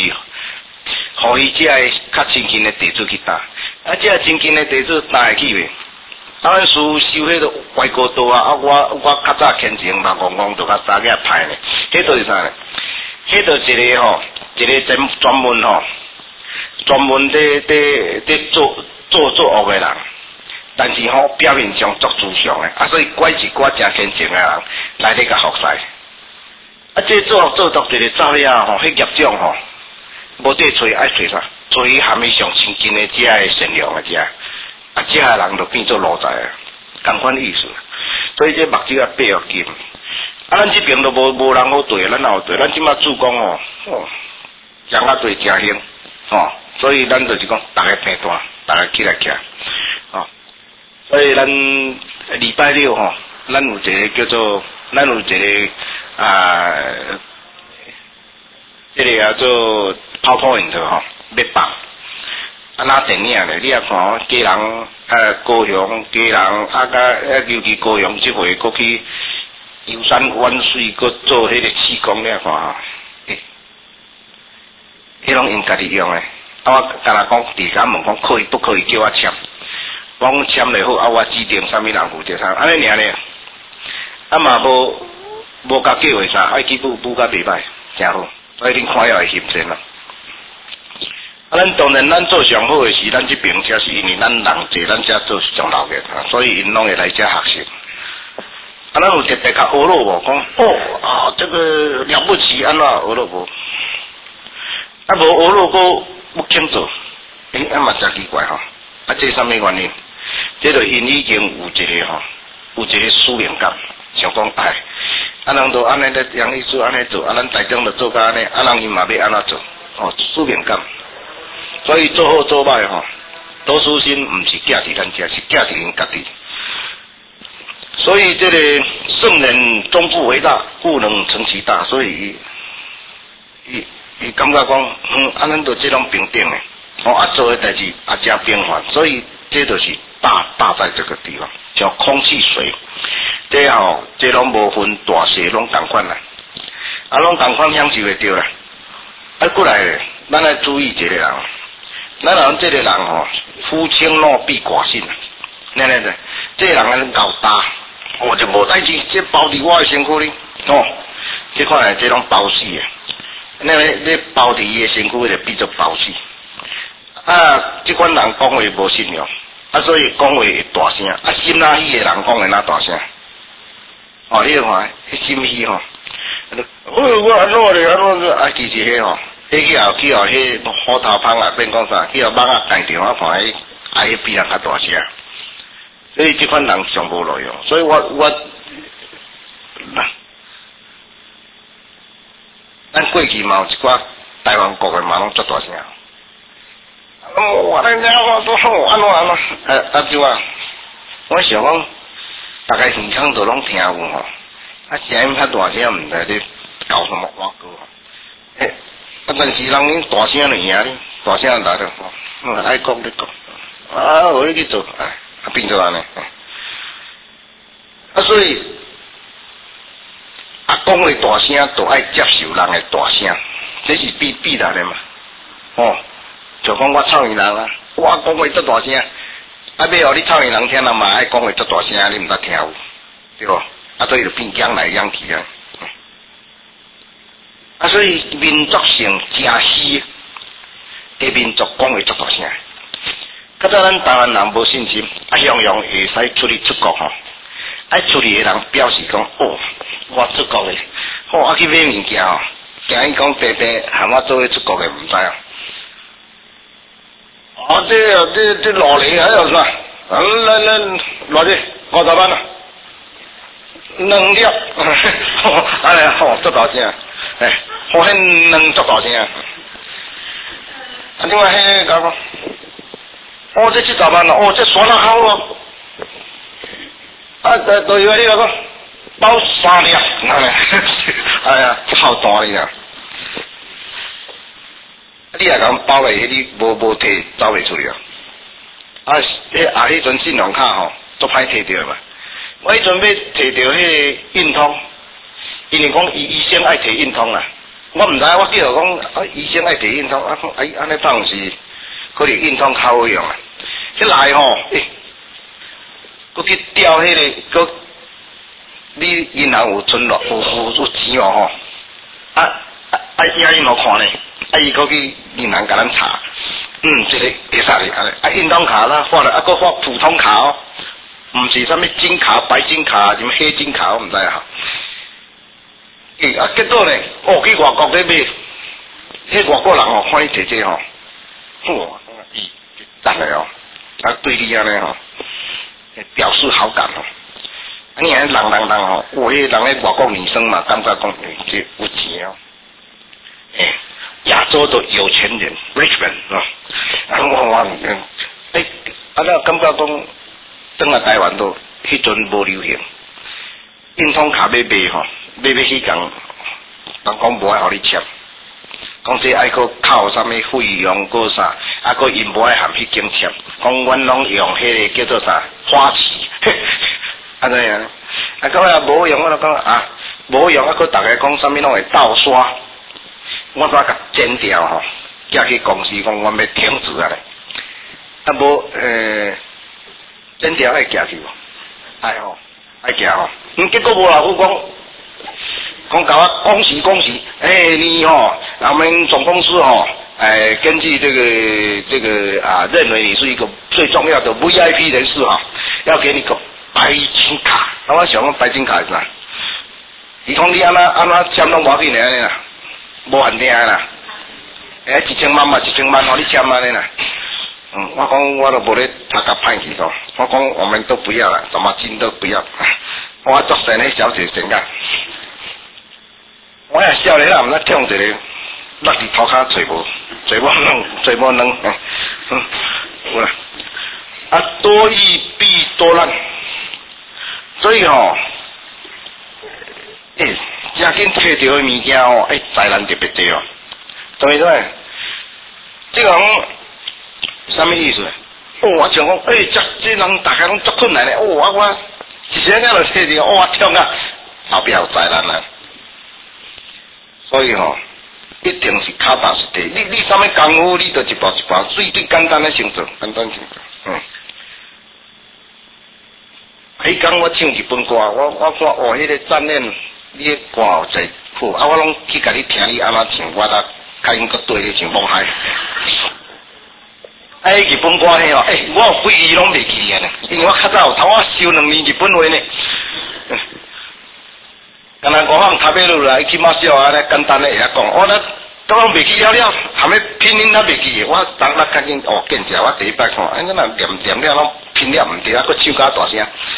互伊遮个较亲近的地主去打，啊，遮个亲近的地主打会起袂？ 啊，咱师收迄个歪高刀啊，啊，我我较早虔诚嘛，戆戆就较早个歹呢。迄都是啥呢？迄都一个吼，一个专专门吼，专门伫伫伫做做作恶的人。但是吼，表面上作慈祥的，啊，所以拐一寡真虔诚的人来咧甲服侍。啊，这做做到一个走了吼，迄业障吼，无得找爱找啥？找伊含伊上亲近的遮个善良的遮，啊，遮个人就变做奴才啊，同款意思。所以这目睭啊八哦金，啊，咱这边都无无人好对，咱哪有对？咱即马主讲哦，哦，姜啊对真兴，吼，所以咱就是讲，大家平单，大家起来徛，哦。所以咱礼拜六吼，咱有一个叫做，咱有一个啊，这个叫做 PowerPoint 吼，要放啊哪电影咧？你也看哦，家人啊高雄，家人啊甲啊尤其高雄即回过去游山玩水，搁做迄个气功，你也看吼，诶，迄拢因家己用诶。啊，我敢若讲，伫甲问讲可以不可以叫我签？讲签了好，啊，我指定啥物人负责啥，安尼尔咧，啊嘛无无甲计划啥，爱去补补甲袂歹，真好，所以恁看了会欣赏啦。啊，咱当然咱做上好的是，咱这边才是因为咱人济，咱才做上老嘅，所以因拢会来遮学习。啊，咱有特别甲学了无？讲哦啊，这个了不起，安怎学了无？啊，无学了个不肯做，诶、欸，啊嘛真奇怪吼。啊，这啥物原因？这就因已经有一个吼，有一个使命感，想讲哎，啊人都安尼咧，杨医师安尼做，啊咱台中就做甲安尼，啊人伊嘛要安怎做？哦，使命感。所以做好做歹吼，多数心毋是寄伫咱遮，是寄伫因家己。所以这个圣人终不为大，故能成其大。所以伊伊感觉讲，嗯，啊咱都这种平等诶，哦啊做诶代志啊真平凡，所以这就是大大在这个地方，叫空气水。这吼，这拢无分大小，拢同款啦，啊拢同款享受会着啦。啊过来，咱来注意一个人。咱人这个人吼，夫轻诺必寡信，你睇睇，这个人安尼咬大，我就无代志，这包伫我的身躯里，哦，这看来这拢包死的，那个你包伫伊的身躯就变做包死。啊，这款人讲话无信用，啊，所以讲话会大声，啊，心哪喜的人讲会哪大声，哦，你看，迄心喜吼，哦，我安怎咧，安怎啊，其实迄吼。迄去后去后，迄虎头蜂啊，变讲啥？去后蠓啊，干掉我看迄，啊，迄比人较大声。所以这款人上无路用。所以我我，咱过去嘛有一寡台湾国的嘛拢足大声。哦，我咧了，我都好安怎安怎？啊啊就啊，我想讲，大概耳孔都拢听有吼，啊声音较大声，毋知咧搞什么广告。诶。啊！但是人因大声就赢哩，大声来了，嗯，爱讲你讲，啊，我要去做，哎，啊变做安尼，啊，所以啊讲的大声，都爱接受人的大声，这是必必然的嘛，哦，就讲我臭伊人啊，我讲话足大声，啊，要互你臭伊人听，人嘛爱讲话足大声，你毋得听有，对不？啊，所以就变养来养去啊。啊，所以民族性真虚，嘅民族讲话足大声。较早咱台湾人无信心，啊，样样会使出去出国吼，爱出去嘅人表示讲，哦，我出国嘅，哦，啊去买物件吼，惊伊讲爸爸喊我做去出国嘅，唔知啊。啊，这啊，这这老李还有啥？啊，来来，老弟，五十万啊，两粒，哎呀，好，足大声，哎。我迄两足大声，啊！另外迄个讲，哦，这七十万咯，哦，这耍得好哦。啊，对对个你个讲，包三粒，哎呀，好大哩啊！你也讲包来，迄你无无摕走袂出去啊？啊，迄啊，迄阵信用卡吼，都歹摕着嘛。我迄阵要摕着迄运通，因为讲伊医生爱摕运通啊。我毋知，我记得讲啊，医生爱摕运通，啊，哎，安尼放是可能运通较好用啊。迄来吼，诶、欸， 佮去调迄、那个，佮你银行有存落有有有钱哦吼，啊啊啊押银行看咧，啊伊佮去银行甲咱查，嗯，这个会使咧，安尼，啊运动卡啦发了，啊佮发普通卡哦，毋是啥物金卡、白金卡、什么黑金卡，我毋知啊。诶、欸，啊结果咧，哦去外国咧买，迄外国人哦看你姐姐吼，哇，伊赞诶哦，啊对你安尼吼，表示好感哦。啊，你看人人人吼，有迄人咧外国女生嘛，感觉讲这有钱哦。诶、欸，亚洲的有钱人 ，rich man 啊，啊我我嗯，诶、欸，啊那感觉讲，转来台湾都迄阵无流行，运通卡要买吼。买要去讲，人讲无爱互你签，讲这爱搁靠啥物费用搁啥，啊搁因无爱含迄间签，讲阮拢用迄个叫做啥花旗，安尼啊，啊到尾无用，我就讲啊无用，啊搁逐个讲啥物拢会盗刷，我煞甲剪掉吼，寄去公司讲阮要停止啊咧，啊无诶剪掉爱寄去无？爱吼爱寄吼，嗯结果无老夫讲。讲甲我恭喜恭喜，哎、欸，你吼，我们总公司吼，哎、欸，根据这个这个啊，认为你是一个最重要的 V I P 人士哈，要给你个白金卡。啊，我想讲白金卡是啥？伊讲你安那安那签拢无要紧的啦，无限定啦，哎、欸，一千万嘛一千万，互你签安尼啦。嗯，我讲我都无咧他甲派去吼，我讲我们都不要了，什么金都不要，我作成迄小姐先干。我也少年啦，毋知跳一个，落伫涂骹找无，找无能，找无能，嗯，有啦。啊，多易必多难，所以吼，诶、欸，真紧摕到的物件吼，诶、欸，灾难特别多哦。对不对？这个讲啥物意思？哦，我想讲，诶、欸，这这人大家拢足困难的，哦，我我一时间就摕着，哦，我跳啊，后壁有灾难啦。所以吼、哦，一定是脚踏实地。你你啥物功夫，你就一步一步，最最简单的先做，简单先做。嗯。迄天我唱一本歌，我我看哦，迄、那个赞念，你个歌有在好，啊，我拢去甲你听你安怎唱，我来甲因个对你唱望海。啊，迄日本歌迄哦，诶、欸，我有几字拢袂记个呢，因为我较早头我修两年日本话呢。嗯敢若五项塔贝路来去马小安尼简单的会晓讲，我咧都拢袂记了了，含咩拼音都袂记，我当咱赶紧哦见者，我第一摆看，哎，咱若念念了拢拼了毋对，啊，佫唱甲大声。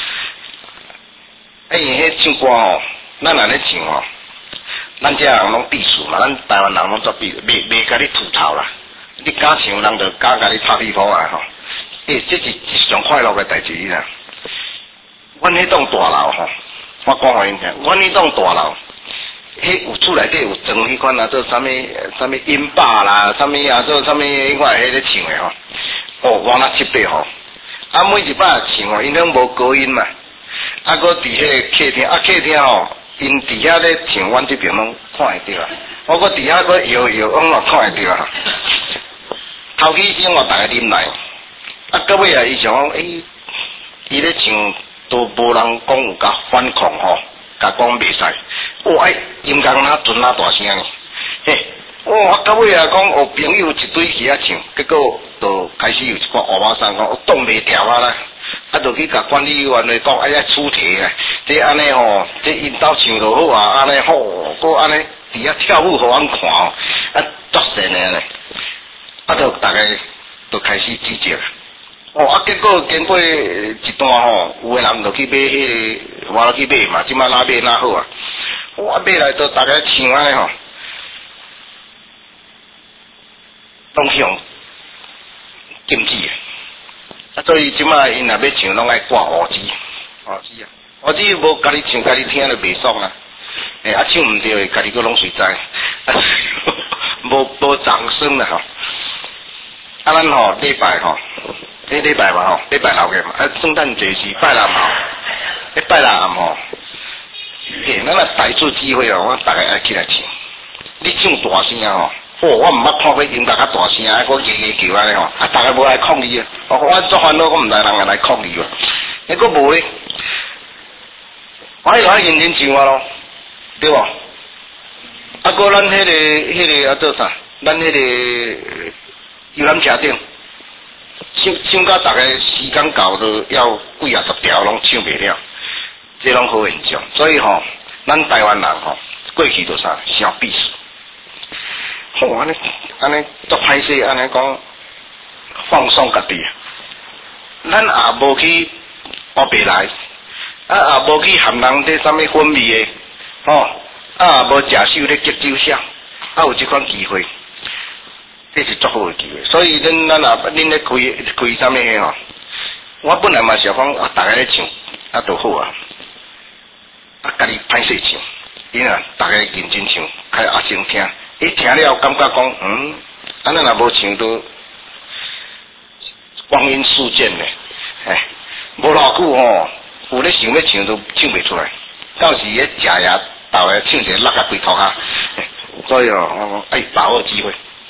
哎，迄唱歌吼，咱安尼唱吼，咱遮人拢鄙视嘛，咱台湾人拢作鄙，袂袂甲你吐槽啦。你敢唱，人就敢甲你拍屁股啊吼。诶、欸，这是一上快乐的代志啦。阮迄栋大楼吼。我讲互因听，阮迄栋大楼，迄有厝内底有装迄款啊，做啥物啥物音霸啦，啥物啊，做啥物迄款迄咧唱诶吼。哦，我那七八号，啊每一摆唱吼，因拢无隔音嘛，啊，搁伫迄个客厅，啊客厅吼，因伫遐咧唱，阮这边拢看会着啊。我搁伫遐搁摇摇，我嘛看会着啊。头起先我逐个啉来，啊到尾啊，伊想讲，诶，伊咧唱。都无人讲有甲反抗吼，甲讲袂使。哇，哎，音乐哪准哪大声呢？嘿，哇，到尾啊讲有朋友一堆去遐唱，结果就开始有一寡乌马桑讲，我挡袂调啊啦，啊，就去甲管理员来讲，哎呀出题啊，这安尼吼，这因兜唱就好啊，安尼好，搁安尼伫遐跳舞互阮看哦，啊，作神的呢，啊，就大家就开始指责。哦，啊，结果经过一段吼，有个人就去买迄、那个，我去买嘛，即摆哪买哪好啊！我买来都大家唱安尼吼，拢去用禁止啊！所以即摆因若要唱，拢爱挂耳机，耳机啊，耳机无家己唱，家己听就袂爽啊！诶、欸，啊唱毋对，家己佫拢随知，啊，无无掌声啦吼！啊，咱吼礼拜吼。迄礼拜嘛吼，礼拜六个嘛，啊圣诞节是拜六嘛，迄拜六暗吼，嘿，咱若逮住机会哦，我逐个爱起来唱。你唱大声吼，哦，我毋捌看过音乐较大声，还佫夜夜叫安尼吼，啊，逐个无来抗议啊，我我做烦恼，我毋知人来抗议喎。 你佫无咧，我迄个认真唱啊咯，对无？啊，佫咱迄、那个、迄、那个啊做啥？咱迄个游览车顶，唱唱到逐个时间到都要几啊十条拢唱袂了，这拢好现象。所以吼，咱台湾人吼，过去就啥，想避暑。吼、哦，安尼安尼足歹势，安尼讲放松家己。咱也无去黑白来，啊也无去含人这啥物昏迷的，吼、哦，啊也无食手咧急酒声，啊有即款机会。这是足好的机会，所以恁咱啊，恁咧开开啥物个吼？我本来嘛是讲啊，大家咧唱啊，都好啊，啊，家己歹势唱，因啊，大家认真唱，开阿先听，伊听了感觉讲，嗯，安尼若无唱都光阴似箭咧，哎，无偌久吼，有咧想要唱都唱袂出来，到时咧食呀，倒来唱一个落甲规头下，所以哦，爱把握机会。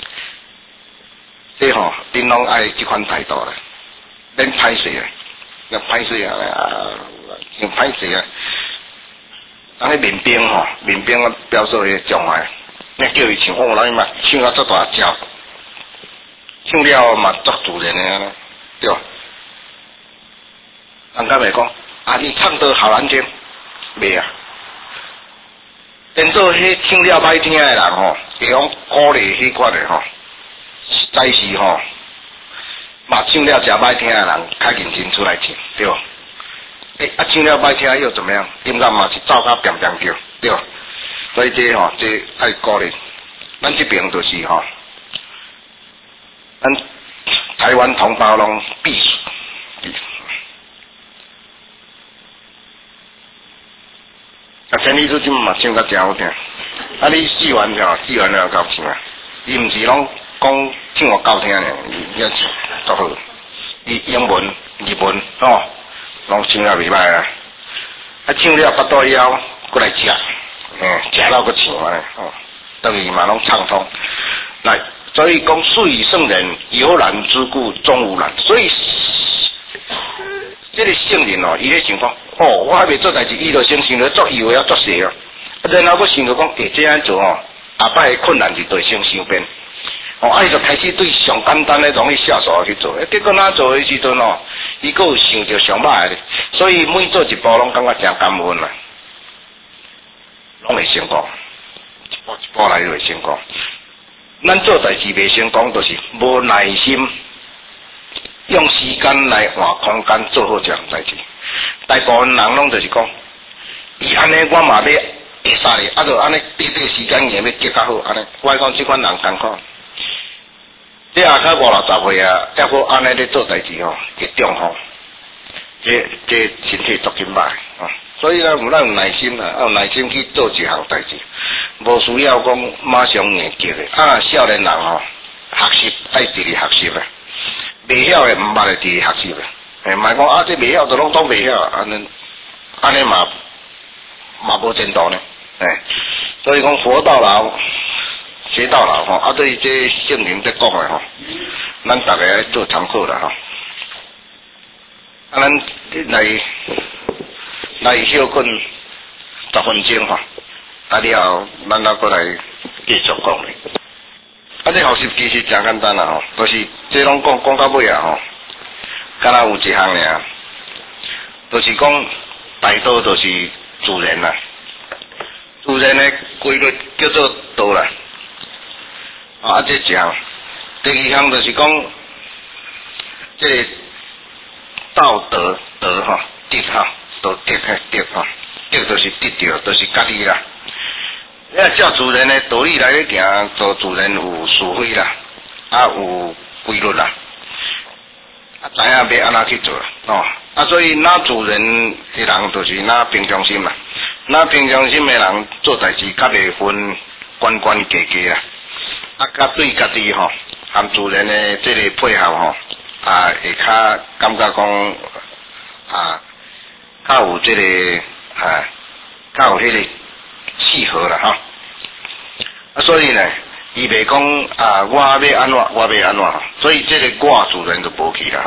这吼，恁拢爱即款态度啦，恁歹势啊，那歹势啊，像歹势啊，安尼民兵吼，民兵啊表示迄障碍，你叫伊唱，哦，咱嘛唱啊足大招，唱了嘛足自然的，对吧？人家咪讲，啊，你唱得好难听，袂啊？变做迄唱了歹听的人吼，会讲鼓励迄款的吼。再是吼，嘛唱了真歹听的人，较认真出来唱，对吧？诶、欸，啊唱了歹听又怎么样？音乐嘛是走甲变变叫，对吧？所以这吼、喔，这爱鼓励。咱这边就是吼、喔，咱台湾同胞拢必须。啊，前日子即嘛唱甲真好听，啊你试完了，试完了够唱啊，伊毋是拢。讲唱我够听咧，伊也足好。伊英文、日文哦，拢唱了袂歹啊。啊，唱了巴肚以后，过来食，嗯，食了搁唱安尼哦，等于嘛拢畅通。来，所以讲水与圣人，有难之故终无难。所以，这个圣人哦，伊咧想讲，哦，我还未做代志，伊就先想着做以为要做事哦。然后佫想着讲，会这样做哦，后摆的困难就对先想变。哦，啊，伊就开始对上简单的容易下手去做，结果哪做的时阵哦，伊佫有想着上歹的，所以每做一步拢感觉真感恩啦，拢会成功，一步一步来就会成功。咱做代志未成功，就是无耐心，用时间来换空间做好这项代志。大部分人拢就是讲，伊安尼我嘛要会使咧，啊，就安尼短短时间内要结较好，安尼，我讲即款人艰苦。这也较五六十岁啊，还佫安尼咧做代志吼，会中吼，这这身体足紧歹啊！所以咱有咱有耐心啊，有耐心去做一项代志，无需要讲马上硬急的。啊，少年人吼，学习爱自己学习啊，未晓的毋捌的自己学习啊，诶，莫讲啊，这未晓就拢当未晓，安尼安尼嘛嘛无前途呢，诶，所以讲活到老。学到老吼，啊，对于这圣人在讲的吼，咱大家来做参考啦吼。啊，咱来来休困十分钟吼，啊了后，咱再过来继续讲咧。啊，这学习其实真简单啦吼，就是这拢讲讲到尾啊吼，敢若有一项尔，就是讲大多都是自然啦，自然的规律叫做道啦。啊，这一项，第二项就是讲，这个道德德哈德哈，道德嘿德哈，德就是得着，就是家己啦。你啊照自然的道理来咧行，做自然有是非啦，啊有规律啦，啊知影要安怎去做哦。啊，所以那自然的人就是那平常心嘛，那平常心的人做代志较袂分关关家家啦。啊，甲对家己吼，含自然的这个配合吼，啊，会较感觉讲啊，较有这个啊，较有迄个契合啦吼。啊，所以呢，伊袂讲啊，我要安怎，我要安怎，所以这个我自然就无去啦吼。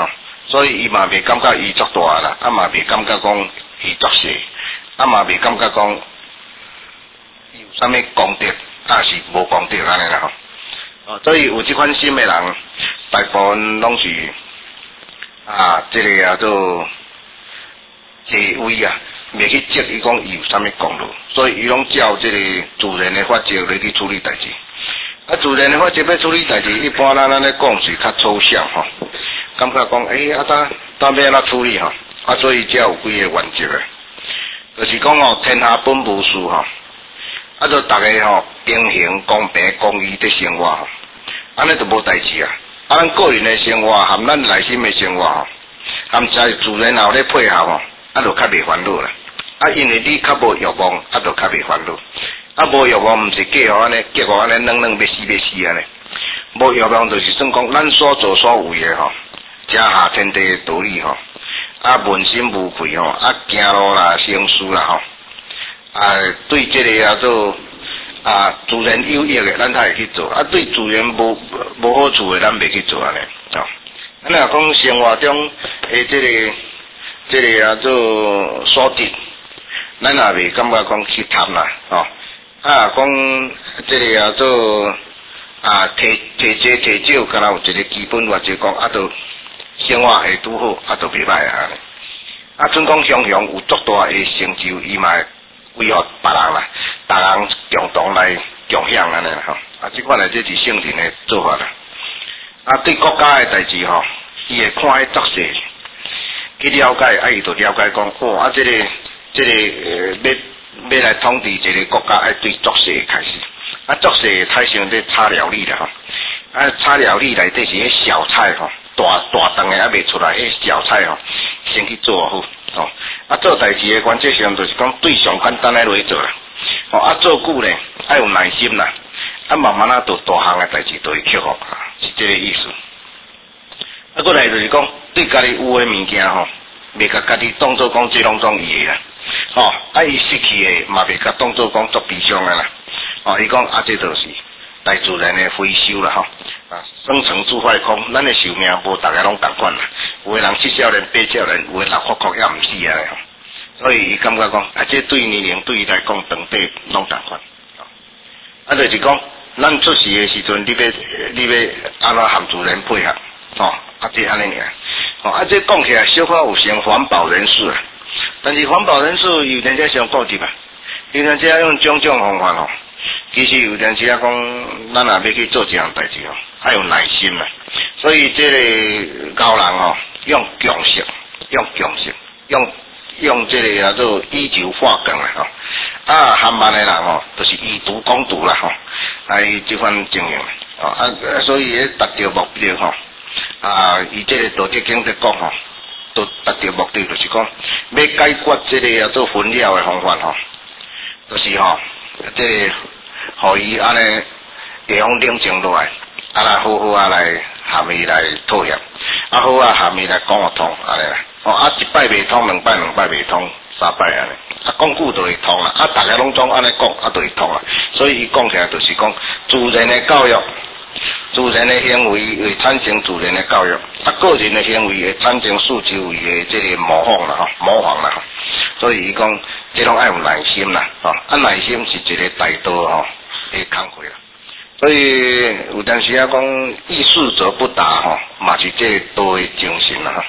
所以伊嘛袂感觉伊足大啦，啊嘛袂感觉讲伊足细，啊嘛袂感觉讲伊有啥物功德，啊是无功德安尼啦吼。哦，所以有即款心的人，大部分拢是啊，即、这个叫做地位啊，袂去接伊讲伊有啥物功劳，所以伊拢照即个自然的法则来去处理代志。啊，自然的法则要处理代志，一般咱咱咧讲是较抽象吼，感觉讲诶、欸、啊，当当要安怎处理吼，啊，所以才有几个原则诶，就是讲吼，天下本无事吼，啊，就逐个吼平衡、公平、公义伫生活吼。安尼就无代志啊！啊，咱个人的生活含咱内心的生活吼，含在自然后咧配合吼，啊，就较袂烦恼啦。啊，因为你较无欲望，啊，就较袂烦恼。啊，无欲望毋是计互安尼，结果安尼软软要死要死安尼。无欲望就是算讲咱所做所为的吼，正下天地的道理吼，啊，问心无愧吼，啊，行路啦、行事啦吼，啊，对即个叫做。啊，自然有益的，咱才会去做；啊，对自然无无好处的，咱袂去做安尼。哦，咱若讲生活中诶，即、这个即、这个叫做所得，咱也袂感觉讲去贪啦。哦，啊，讲即个叫做啊，摕摕济摕少，敢若有一个基本原则讲，啊，就生活会拄好，啊，就袂歹啊。啊，准讲雄雄有足大诶成就，伊嘛为互别人啦。逐人共同来共享安尼啦吼，啊，即款诶，这是圣人诶做法啦。啊，对国家诶代志吼，伊会看迄作势去了解，啊，伊就了解讲，哦，啊，这个这个呃，要要来统治一个国家，爱对作势开始。啊，作势太像在炒料理啦吼，啊，炒料理内底是迄小菜吼，大大顿诶还袂出来，迄小菜吼，先去做好吼。啊，做代志诶原则上就是讲对上简单诶来做啦。哦，啊，做久咧，爱有耐心啦，啊，慢慢啊，就大项诶代志就会克服，是这个意思。啊，过来就是讲，对家己有诶物件吼，袂甲家己当做讲这拢总伊诶啦，吼、哦，啊，伊失去诶嘛袂甲当做讲作悲伤诶啦，哦，伊讲啊，这就是大自然诶回收啦，吼、啊，生成住坏空，咱诶寿命无逐个拢共款啦，有诶人七少年、八少年，有诶人活活也毋死啊吼。所以伊感觉讲，啊，这对年龄对伊来讲，长短拢同款。啊，就是讲，咱出世的时阵，你要你要安怎和自然配合，吼、哦，啊，这安尼尔，吼、哦，啊，这讲起来小可有成环保人士啊，但是环保人士有阵时上固执啊，有阵时用种种方法吼，其实有阵时啊讲，咱若要去做这样代志吼，还有耐心啦。所以这个高人吼，用强势，用强势，用。用这个叫做依旧化工啦吼，啊，含慢的人吼，就是以毒攻毒啦吼，来这款经营哦啊，所以达到目标吼，啊，以这个道德经在讲吼，都达到目的就是讲，要解决这个叫做分了的方法吼，就是吼，这个，互伊安尼会用冷静落来，啊来好好啊来含伊来妥协，啊好啊含伊来讲得通安尼啦。哦，啊，一摆袂通，两摆两摆袂通，三摆安尼，啊，讲久就会通啦，啊，大家拢总安尼讲，啊，就会通啦。所以伊讲起来就是讲，自然的教育，自然的行为会产生自然的教育，啊，个人的行为会产生数周围的这个模仿啦，吼，模仿啦，吼。所以伊讲，这种爱有耐心啦，吼，啊，耐心是一个大道吼的工课啦。所以有阵时啊讲，遇事则不答吼，嘛是这个道的精神啦，吼。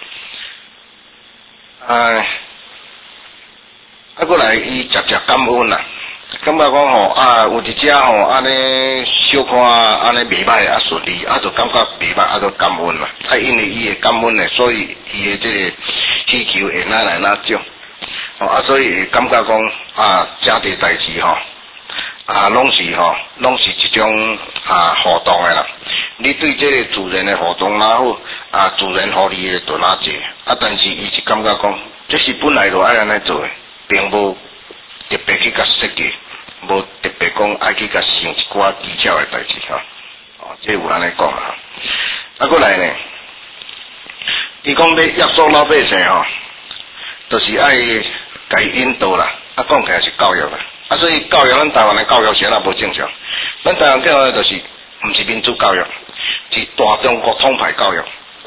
哎，啊，过来伊直接感恩啦，感觉讲吼啊，有一只吼安尼小可安尼袂歹啊顺利，啊就感觉袂歹，啊就感恩啦。啊，因为伊会感恩咧，所以伊的这个需求会哪来哪少，哦啊，所以会感觉讲啊，正侪代志吼，啊，拢是吼，拢是一种啊互动的啦。你对这个自然的互动哪好，啊，自然互你的就哪济，啊，但是伊是感觉讲，这是本来就爱安尼做的，并无特别去甲设计，无特别讲爱去甲想一寡技巧的代志吼，哦，这有安尼讲啦。啊，过来呢，伊讲要约束老百姓吼，就是爱甲伊引导啦，啊，讲起来是教育啦，啊，所以教育咱台湾的教育是哪无正常，咱台湾教育就是毋是民主教育。是大中国统派教育，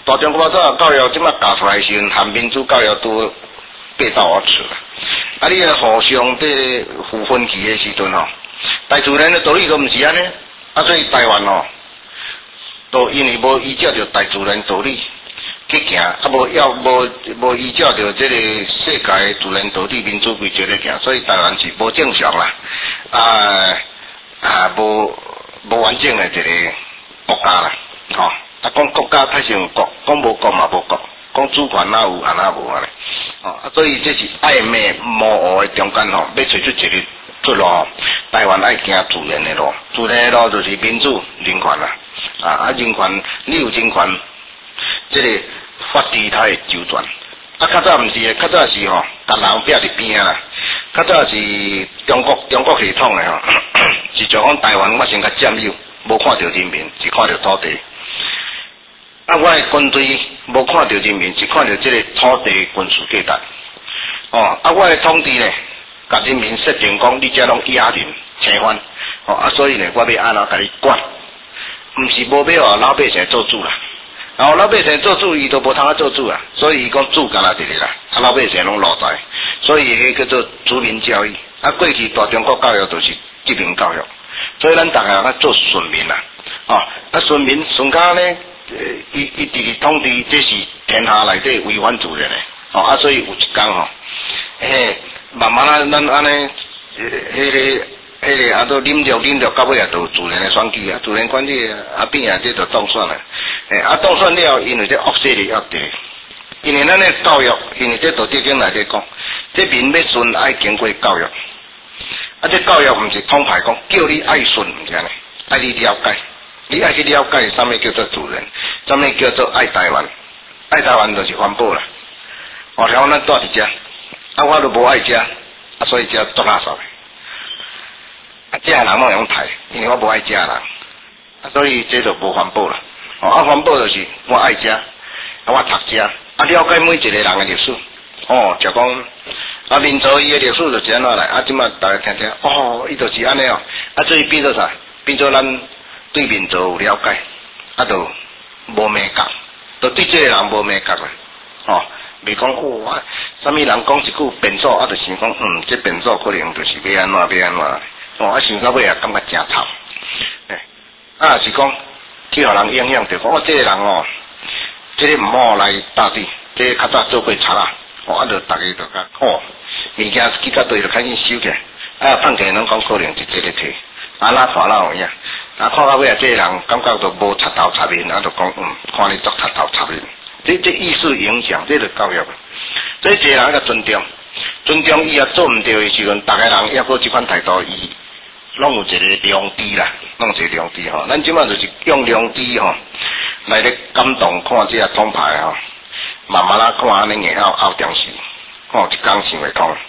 大中国早教育即马教出来时阵，含民主教育都背道而驰啦。啊，你啊互相伫互分歧的时阵吼，大自然的道理都毋是安尼，啊，所以台湾吼，都因为无依照着大自然道理去行，啊无要无无依照着即个世界自然道理民主规则咧行，所以台湾是无正常啦，啊啊无无完整的一个国家啦，吼、哦。啊，讲国家太像国，讲无国嘛无国，讲主权哪有安那无安尼，哦，啊，所以这是暧昧模糊的中间吼，要找出一个出路。台湾爱行自然的路，自然的路就是民主人权啦，啊啊人权，你有人权，这个法治它会周转。啊，较早毋是的，较早是吼，甲人拼伫边啊，较早是中国中国系统的吼，是就讲台湾我先甲占有，无看到人民，是看到土地。啊，我的军队无看到人民，是看到这个土地军事价值。哦，啊，我的统治呢，甲人民设定讲，你这拢压人、侵犯。哦，啊，所以呢，我要安怎甲你管？毋是无要老百姓做主啦。然后老百姓做主，伊都无通啊做主啊。所以伊讲主干那一个啦，啊，老百姓拢落在。所以迄叫做族民教育。啊，过去大中国教育就是殖民教育，所以咱大家啊做顺民啦。哦，啊，顺民顺家呢？呃，伊伊直直统治，这是天下内底违反自然的，哦啊，所以有一天吼，嘿，慢慢啊，咱安尼，迄个迄个啊，都忍着忍着，到尾啊，就自然的选举啊，自然选举啊变啊，这就当选啦，诶，啊当选了，因为这恶势力要得，因为咱的教育，因为这道德经内底讲，这民要顺爱经过教育，啊，这教育毋是统派讲，叫你爱顺，毋是安尼，爱你了解。你爱去了解什么叫做自然，什么叫做爱台湾，爱台湾就是环保啦。哦，台湾咱住伫遮，啊，我都无爱遮，啊，所以遮做垃圾的。啊，遮人拢用刣，因为我无爱遮啦，啊，所以这就无环保啦。哦，啊，环保就是我爱遮，啊，我读遮，啊，了解每一个人的历史。哦，就讲啊，民族伊的历史就是安怎来，啊，即马大家听听，哦，伊就是安尼哦，啊，所以变做啥？变做咱。对民族有了解，啊，就无美感，就对这个人无美感啊，哦，袂讲哇，啥物人讲一句变数，啊，就想讲，嗯，这变数可能就是要安怎要安怎，哦，啊，想到尾啊，感觉真臭，诶，啊，是讲去互人影响着，讲哦，这个人哦，这个毋好来搭底，这个较早做过贼啊，哦，啊，就逐个就甲哦，物件去到对就赶紧收起来，啊，判起拢讲可能是这个体，啊，哪看哪有影。啊，看到尾啊，这个人感觉都无插头插面，啊，就讲嗯，看你作插头插面，这这意识影响，这就教育。所以一个人要尊重，尊重伊啊做毋对的时阵，逐个人也过即款态度，伊拢有一个良知啦，拢有一个良知吼。咱即马就是用良知吼来咧感动看这个统派吼，慢慢啊看安尼然后后电视，看一工想袂通。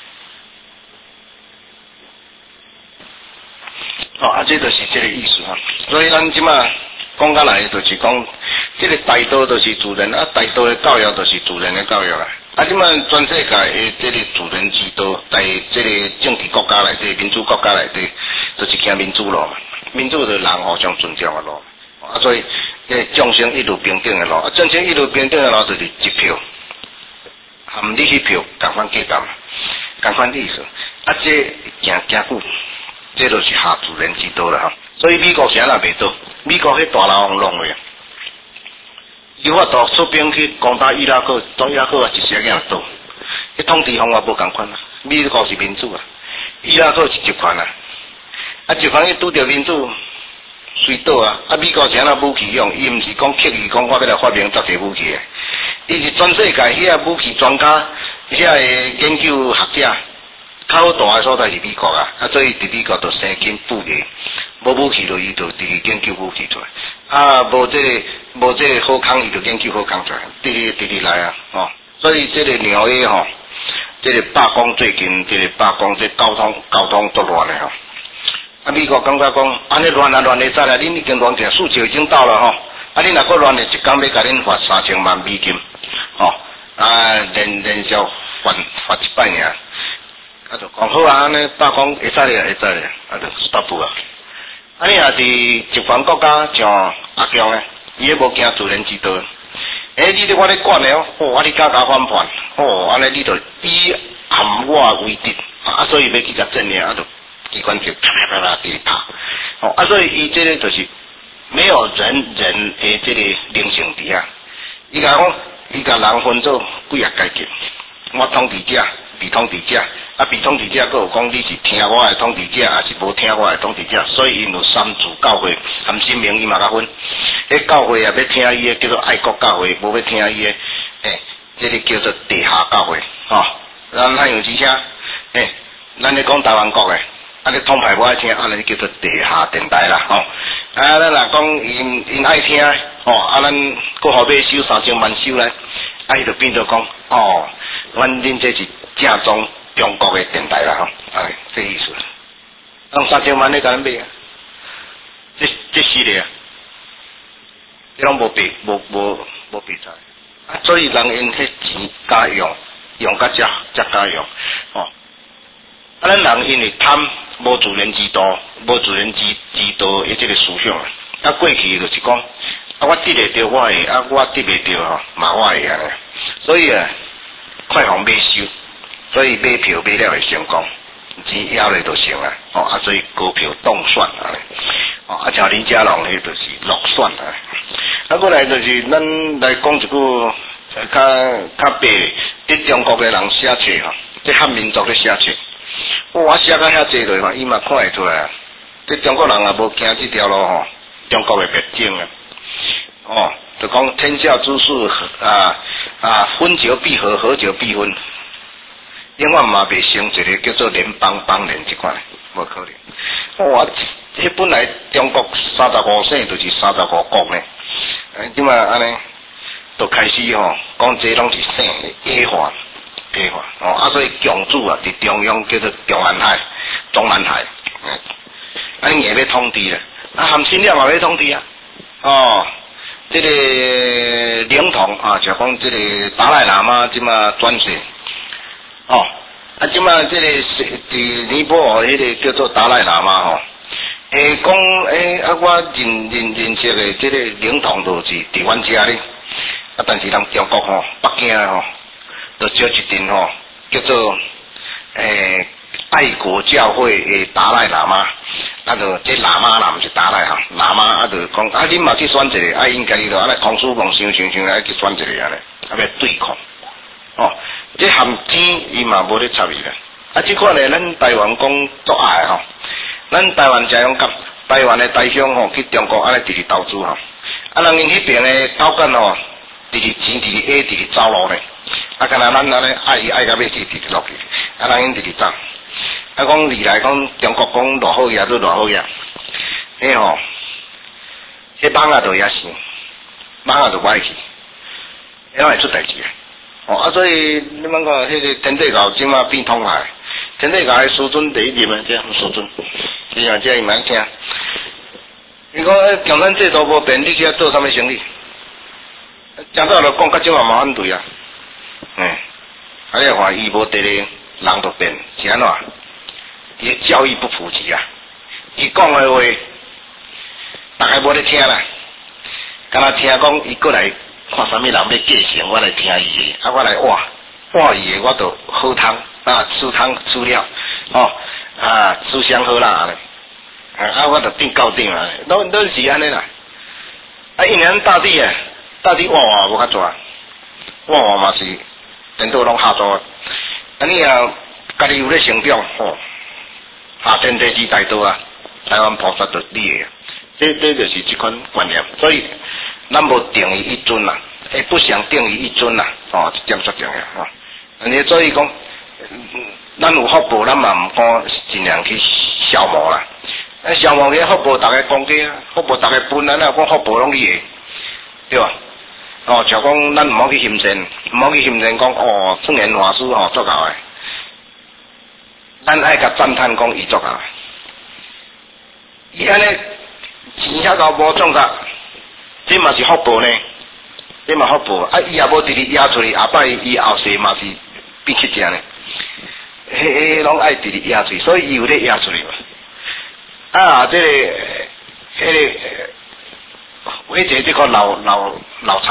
哦，啊，这就是这个意思哈。所以咱即马讲起来，就是讲，这个大道就是自然，啊，大道的教育就是自然的教育啦。啊，即马全世界的这个自然之道，在这个政治国家内底、民主国家内底，就是行民主路嘛。民主就是人互相尊重的路。啊，所以，诶，众生一路平等的路，啊，众生一路平等的路就是一票，含你迄票，共款价值，共款意思。啊，这行行久。这就是下自然之道啦哈，所以美国啥也袂做，美国迄大老王弄的，伊法度出兵去攻打伊拉克，到伊拉克啊一时间倒，迄统治方法无共款啦，美国是民主啊，伊拉克是集权啊，啊集权伊拄着民主随倒啊，啊美国啥物武器用，伊毋是讲刻意讲我要来发明足侪武器的，伊是全世界遐个武器专家，遐个研究学者。较好大的所在是美国啊，啊，所以伫美国就生根布局，无武器就伊就直研究武器出来，啊，无这个无这个好康伊就研究好康出来，直直直直来啊，哦，所以这个纽约吼，这个罢工最近这个罢工这交通交通作乱的吼，啊，美国感觉讲安尼乱啊乱的在啦，恁已经乱成数字已经到了吼，啊，恁若搁乱的，一工要甲恁罚三千万美金，吼，啊，连连续罚罚一摆尔。啊，就讲好啊，安尼罢工会使咧，会使咧，啊，就 stop 啊。啊，你若是集权国家像阿强咧，伊也无行自然之道， 诶，你咧我咧管诶哦，哦，啊你敢甲反叛，哦，安尼你就以含我为敌，啊，所以要去甲镇压，啊，就机关枪啪啪啪啪地打，哦，啊，所以伊这个就是没有人人诶，这个灵性伫啊，伊甲讲，伊甲人分做几啊阶级，我统治者、被统治者，啊，被统治者佫有讲你是听我诶统治者，还是无听我诶统治者，所以因有三自教会含神明伊嘛甲分。迄教会也要听伊诶，叫做爱国教会；无要听伊诶，诶，这个叫做地下教会，吼、哦。咱汉有之声，诶，咱咧讲台湾国诶，啊，你统派无爱听，啊，咱叫做地下电台啦，吼、哦。啊，咱若讲因因爱听，吼、哦，啊，咱搁后尾收三千万收咧，啊，伊就变做讲，哦，阮恁这是正宗中国诶电台啦，吼、哦，哎，这意思。用三千万你甲咱买啊？这这是咧。伊拢无白无无无白财，啊，所以人因迄钱加用，用甲遮遮加用，哦，啊，咱人因为贪无自然之道，无自然之之道诶，即个思想啊，啊，过去就是讲，啊，我得会着我诶，啊，我得袂着吼，嘛我诶安尼，所以啊，快互买收，所以买票买了会成功，钱要咧就成啊，哦，啊，所以股票当选啊，哦，啊，像李家龙迄就是落选啊。啊，过来就是咱来讲一句较较白，伫中国诶人写册吼，即汉民族咧写册，我写到遐济落吼，伊嘛看会出来啊。即中国人也无行即条路吼，中国诶别种啊，哦，就讲天下之事啊啊，分久必合，合久必分，永远嘛袂成一个叫做联邦邦联即款，无可能。哇，迄本来中国三十五省就是三十五国呢。诶，即嘛安尼，就开始吼、哦，讲这拢是省野化、野化哦，啊，所以强主啊，伫中央叫做中南海、中南海，嗯，安尼也要统治啦，啊，含新了嘛要统治啊，哦，这个领统啊，就讲这个达赖喇嘛即嘛转世，哦，啊，即嘛这个伫尼泊尔迄个叫做达赖喇嘛吼。诶，讲诶，啊，我认认认识诶，即个领统就是伫阮遮咧，啊，但是人中国吼，北京吼，就招一阵吼，叫做诶爱国教会诶达赖喇嘛，啊，就即喇嘛啦，毋是达赖吼，喇嘛啊，就讲啊，恁嘛去选一个，啊，因家己就安尼空思梦想想想来去选一个安尼，啊，要对抗，哦，即含钱伊嘛无咧插伊啦，啊，即款咧，咱台湾讲足爱吼。咱台湾真勇敢，台湾的台商吼去中国安尼直直投资吼，啊人因迄边的岛干吼，直直钱直直下直直走路咧，啊干那咱安尼爱伊爱到尾直直落去，啊人因直直走，啊讲未来讲中国讲偌好嘢都偌好嘢，迄吼，迄网啊就也是，网啊就歹去，迄会出代志啊，哦啊所以你们看迄个天地教即马变通海。天地教的师尊第一任啊，这师尊，你啊这伊蛮听。伊讲共产制度无变，你去遐做啥物生意？正早就讲到即嘛嘛反对啊，嗯，啊你看伊无地咧，人就变，是安怎？伊教育不普及啊，伊讲的话，大家无咧听啦，敢若听讲伊过来看啥物人要继承，我来听伊的，啊我来挖挖伊的，我就好汤。啊，吃汤吃了，哦，啊，吃香喝辣咧，啊，我就变搞定啦，都都是安尼啦。啊，因咱大地啊，大地旺旺无较大，旺旺嘛是电脑拢下做，啊你啊，家己有咧成长，吼、哦，下天地之大道啊，台湾菩萨就你的，这这就是这款观念，所以咱无定于一尊啦，诶，不想定于一尊啦，哦，这点最重要，哦，安尼所以讲。咱有福报，咱嘛毋敢尽量去消磨啦。啊，消磨个福报，大家讲过啊，福报大家分啊，咱讲福报拢你的，对吧？哦，就讲咱毋好去嫌善，毋好去嫌善，讲哦，圣严法师吼做够诶。咱爱甲赞叹讲伊做够诶。伊安尼钱遐高无创啥，这嘛是福报呢，这嘛福报。啊，伊也无直直压出去，下摆伊后世嘛是变乞食呢。迄迄拢爱直直压出去，所以伊有咧压出去嘛。啊，这个迄个，我一个这个老老老贼，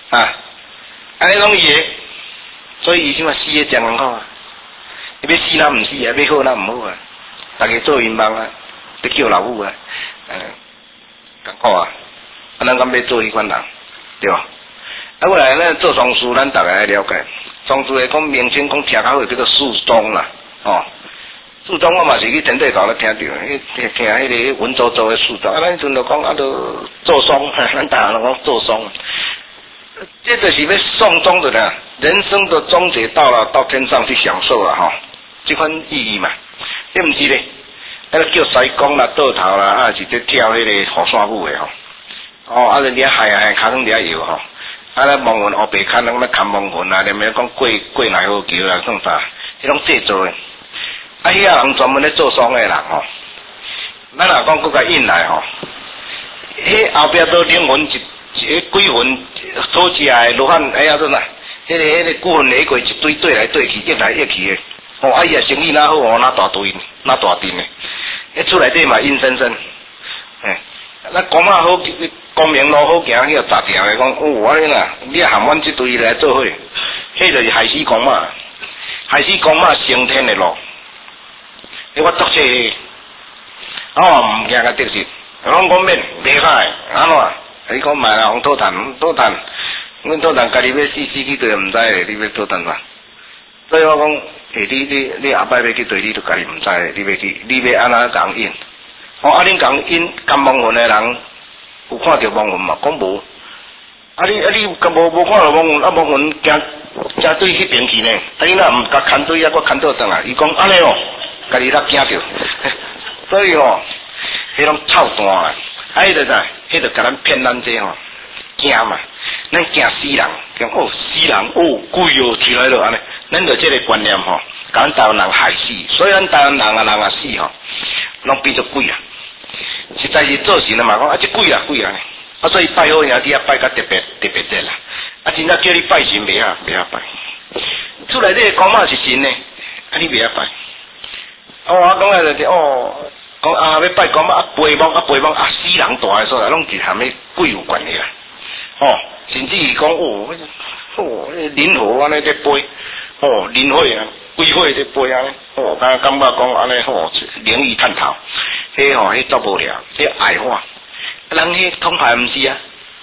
啊，安尼拢伊个，所以伊什么死个真艰苦啊！你要死哪唔死啊？要好哪唔好啊？大家做冤枉啊，要叫老母啊，嗯，艰苦啊！啊，咱敢要做迄款人，对吧？啊，过来咱做庄司，咱大家来了解，庄司的讲名称讲听较好叫做肃宗啦，哦。肃宗我嘛是去天地教咧听着，迄听听迄个文绉绉的肃宗，啊，咱阵就讲啊，就做松，咱大人讲做松，这就是要送终的啦，人生的终结到了，到天上去享受了哈，这款意义嘛，对毋是咧？那个叫西公啦、倒头啦，啊是在跳迄个雨伞舞的吼，哦，啊，你海啊，骹软遐摇吼，啊，咱蒙云黑白看，咱咧看蒙云啊，连咩讲过过奈何桥啊，种啥，迄种制作的。啊，遐人专门咧做霜的人吼，咱若讲搁甲引来吼，迄后壁都灵魂一一鬼魂所食的罗汉哎呀，真啊，迄个迄个骨魂雷鬼一堆对来对去，溢来溢去的，哦，啊伊也生意哪好哦，哪大堆，哪大阵的，迄厝内底嘛阴森森，嘿，咱公嘛好，光明路好行，迄个杂条的讲，哦，我你呐，你含阮即堆来做伙，迄就是害死公嘛，害死公嘛升天的路。你我作些，我唔惊个得失，拢讲免袂歹，安怎？伊讲买啦，红土炭，土炭，阮土炭家己要死死去对毋知咧，你要土炭嘛？所以我讲，诶，你你你后摆要去对，你都家己毋知，你要去，你要安怎讲因？哦，啊，恁讲因甘蒙云的人有看到蒙云嘛？讲无。啊，你啊你敢无无看到蒙云？啊蒙云行行对迄边去呢？啊，你若毋甲牵对啊，我牵倒转来，伊讲安尼哦。家己若惊着，所以吼，迄种臭蛋啊，啊，迄个啥，迄个甲咱骗咱这吼，惊嘛，咱惊死人，讲哦死人哦贵哦起来了安尼，咱着这个观念吼，甲咱台湾人害死，所以咱台湾人啊人啊死吼，拢变做鬼啊，实在是做神的嘛，讲啊这鬼啊鬼啊，啊所以拜好兄弟啊拜甲特别特别者啦，啊真正叫你拜神袂啊袂啊拜，厝内底讲嘛是神呢，啊你袂啊拜。哦，我讲来就哦，讲啊要拜公啊，陪墓啊陪墓啊，死人大诶所在，拢是含迄鬼有关系啦。哦，甚至是讲哦，哦，灵火安尼在背，哦，灵火啊，鬼火在背安尼，哦，感感觉讲安尼吼，灵异探讨，迄吼迄做无了，迄矮化，人迄恐怕毋是啊。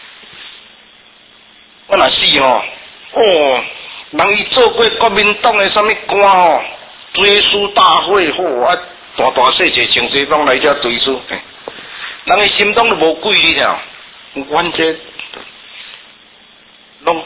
我若死吼，哦，人伊做过国民党诶啥物官吼。追思大会吼啊，大大细细程序拢来遮追思，人诶心中都无鬼你听，阮这拢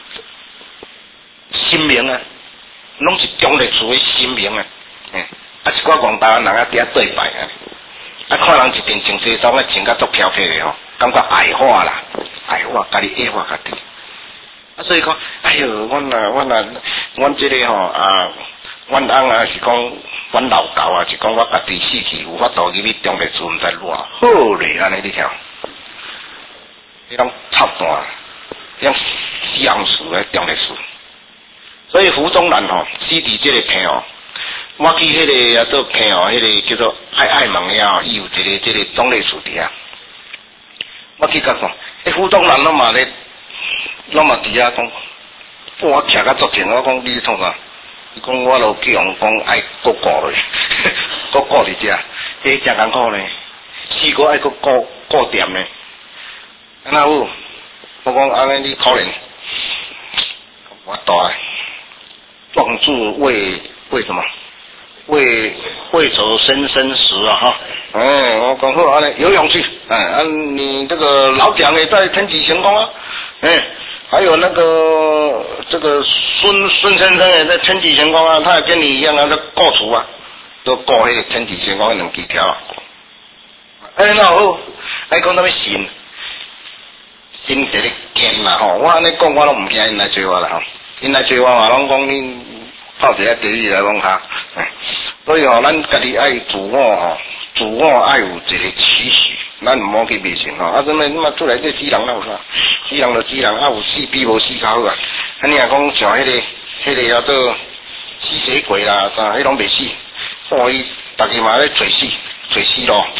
心明啊，拢是中立厝诶心明啊，啊一寡广大人啊伫遐对拜啊，啊看人一件程序装啊穿甲足飘飘诶吼，感觉矮化啦，矮化家己矮化家己，啊所以讲，哎哟，阮啊阮啊，阮这个吼啊。阮翁啊是讲，阮老教啊是讲，我家己死去有法度入去中立厝，毋知偌好咧，安尼你听，迄种臭蛋，迄种西洋树诶中立厝，所以胡宗南吼死伫即个片哦，我去迄个啊做片哦，迄个叫做爱爱盟遐哦，伊有一个即个中立厝伫遐，我去甲看，迄胡宗南拢嘛咧，拢嘛伫遐讲，我徛甲足近，我讲你创啥？伊讲我落去用讲爱搁顾落，搁顾伫遮，迄真艰苦呢。四个爱搁顾顾店呢。安那有？我讲安尼你可怜，我大壮志未为什么？为未走深深时啊哈。哎，我讲好安尼有勇气，哎，啊你这个老蒋也在天启行宫啊，哎。还有那个这个孙孙先生也在天启行宫啊，他也跟你一样啊，在过厨啊，都过迄个天启行宫两支条啊。哎，那好，哎讲什么神，神一个惊嘛吼，我安尼讲我拢唔惊因来追我啦吼，因来追我嘛，拢讲恁泡一下茶里来讲下，所以吼，咱家己爱自我吼，自我爱有一个期许。咱毋好去迷信吼，啊！什么嘛出来这死人哪有啥？死人就死人，啊有死比无死较好啊！啊你若讲像迄、那个、迄、那个叫做吸血鬼啦，啥迄拢袂死，所以逐个嘛咧找死，找死咯。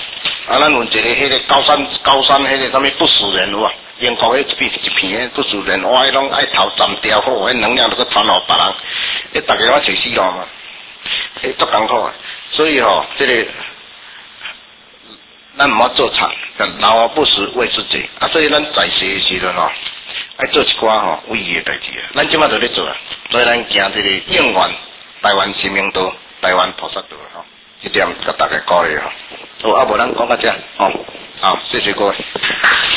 啊，咱有一个迄个高山高山迄个啥物不死人有啊，英国迄一片一片不死人，哇，迄拢爱头斩掉好，迄能量都去传互别人，迄逐个拢找死路嘛，迄足艰苦啊。所以吼、哦，这个咱毋好做贼，老而不死为之贼啊。所以咱在世的时阵吼，爱做一寡吼有意义的代志啊。咱即马就咧做啊，所以咱行这个应愿台湾生命道、台湾菩萨道吼，一点甲大家鼓励吼。好，啊无咱讲到这，吼，好，谢谢各位。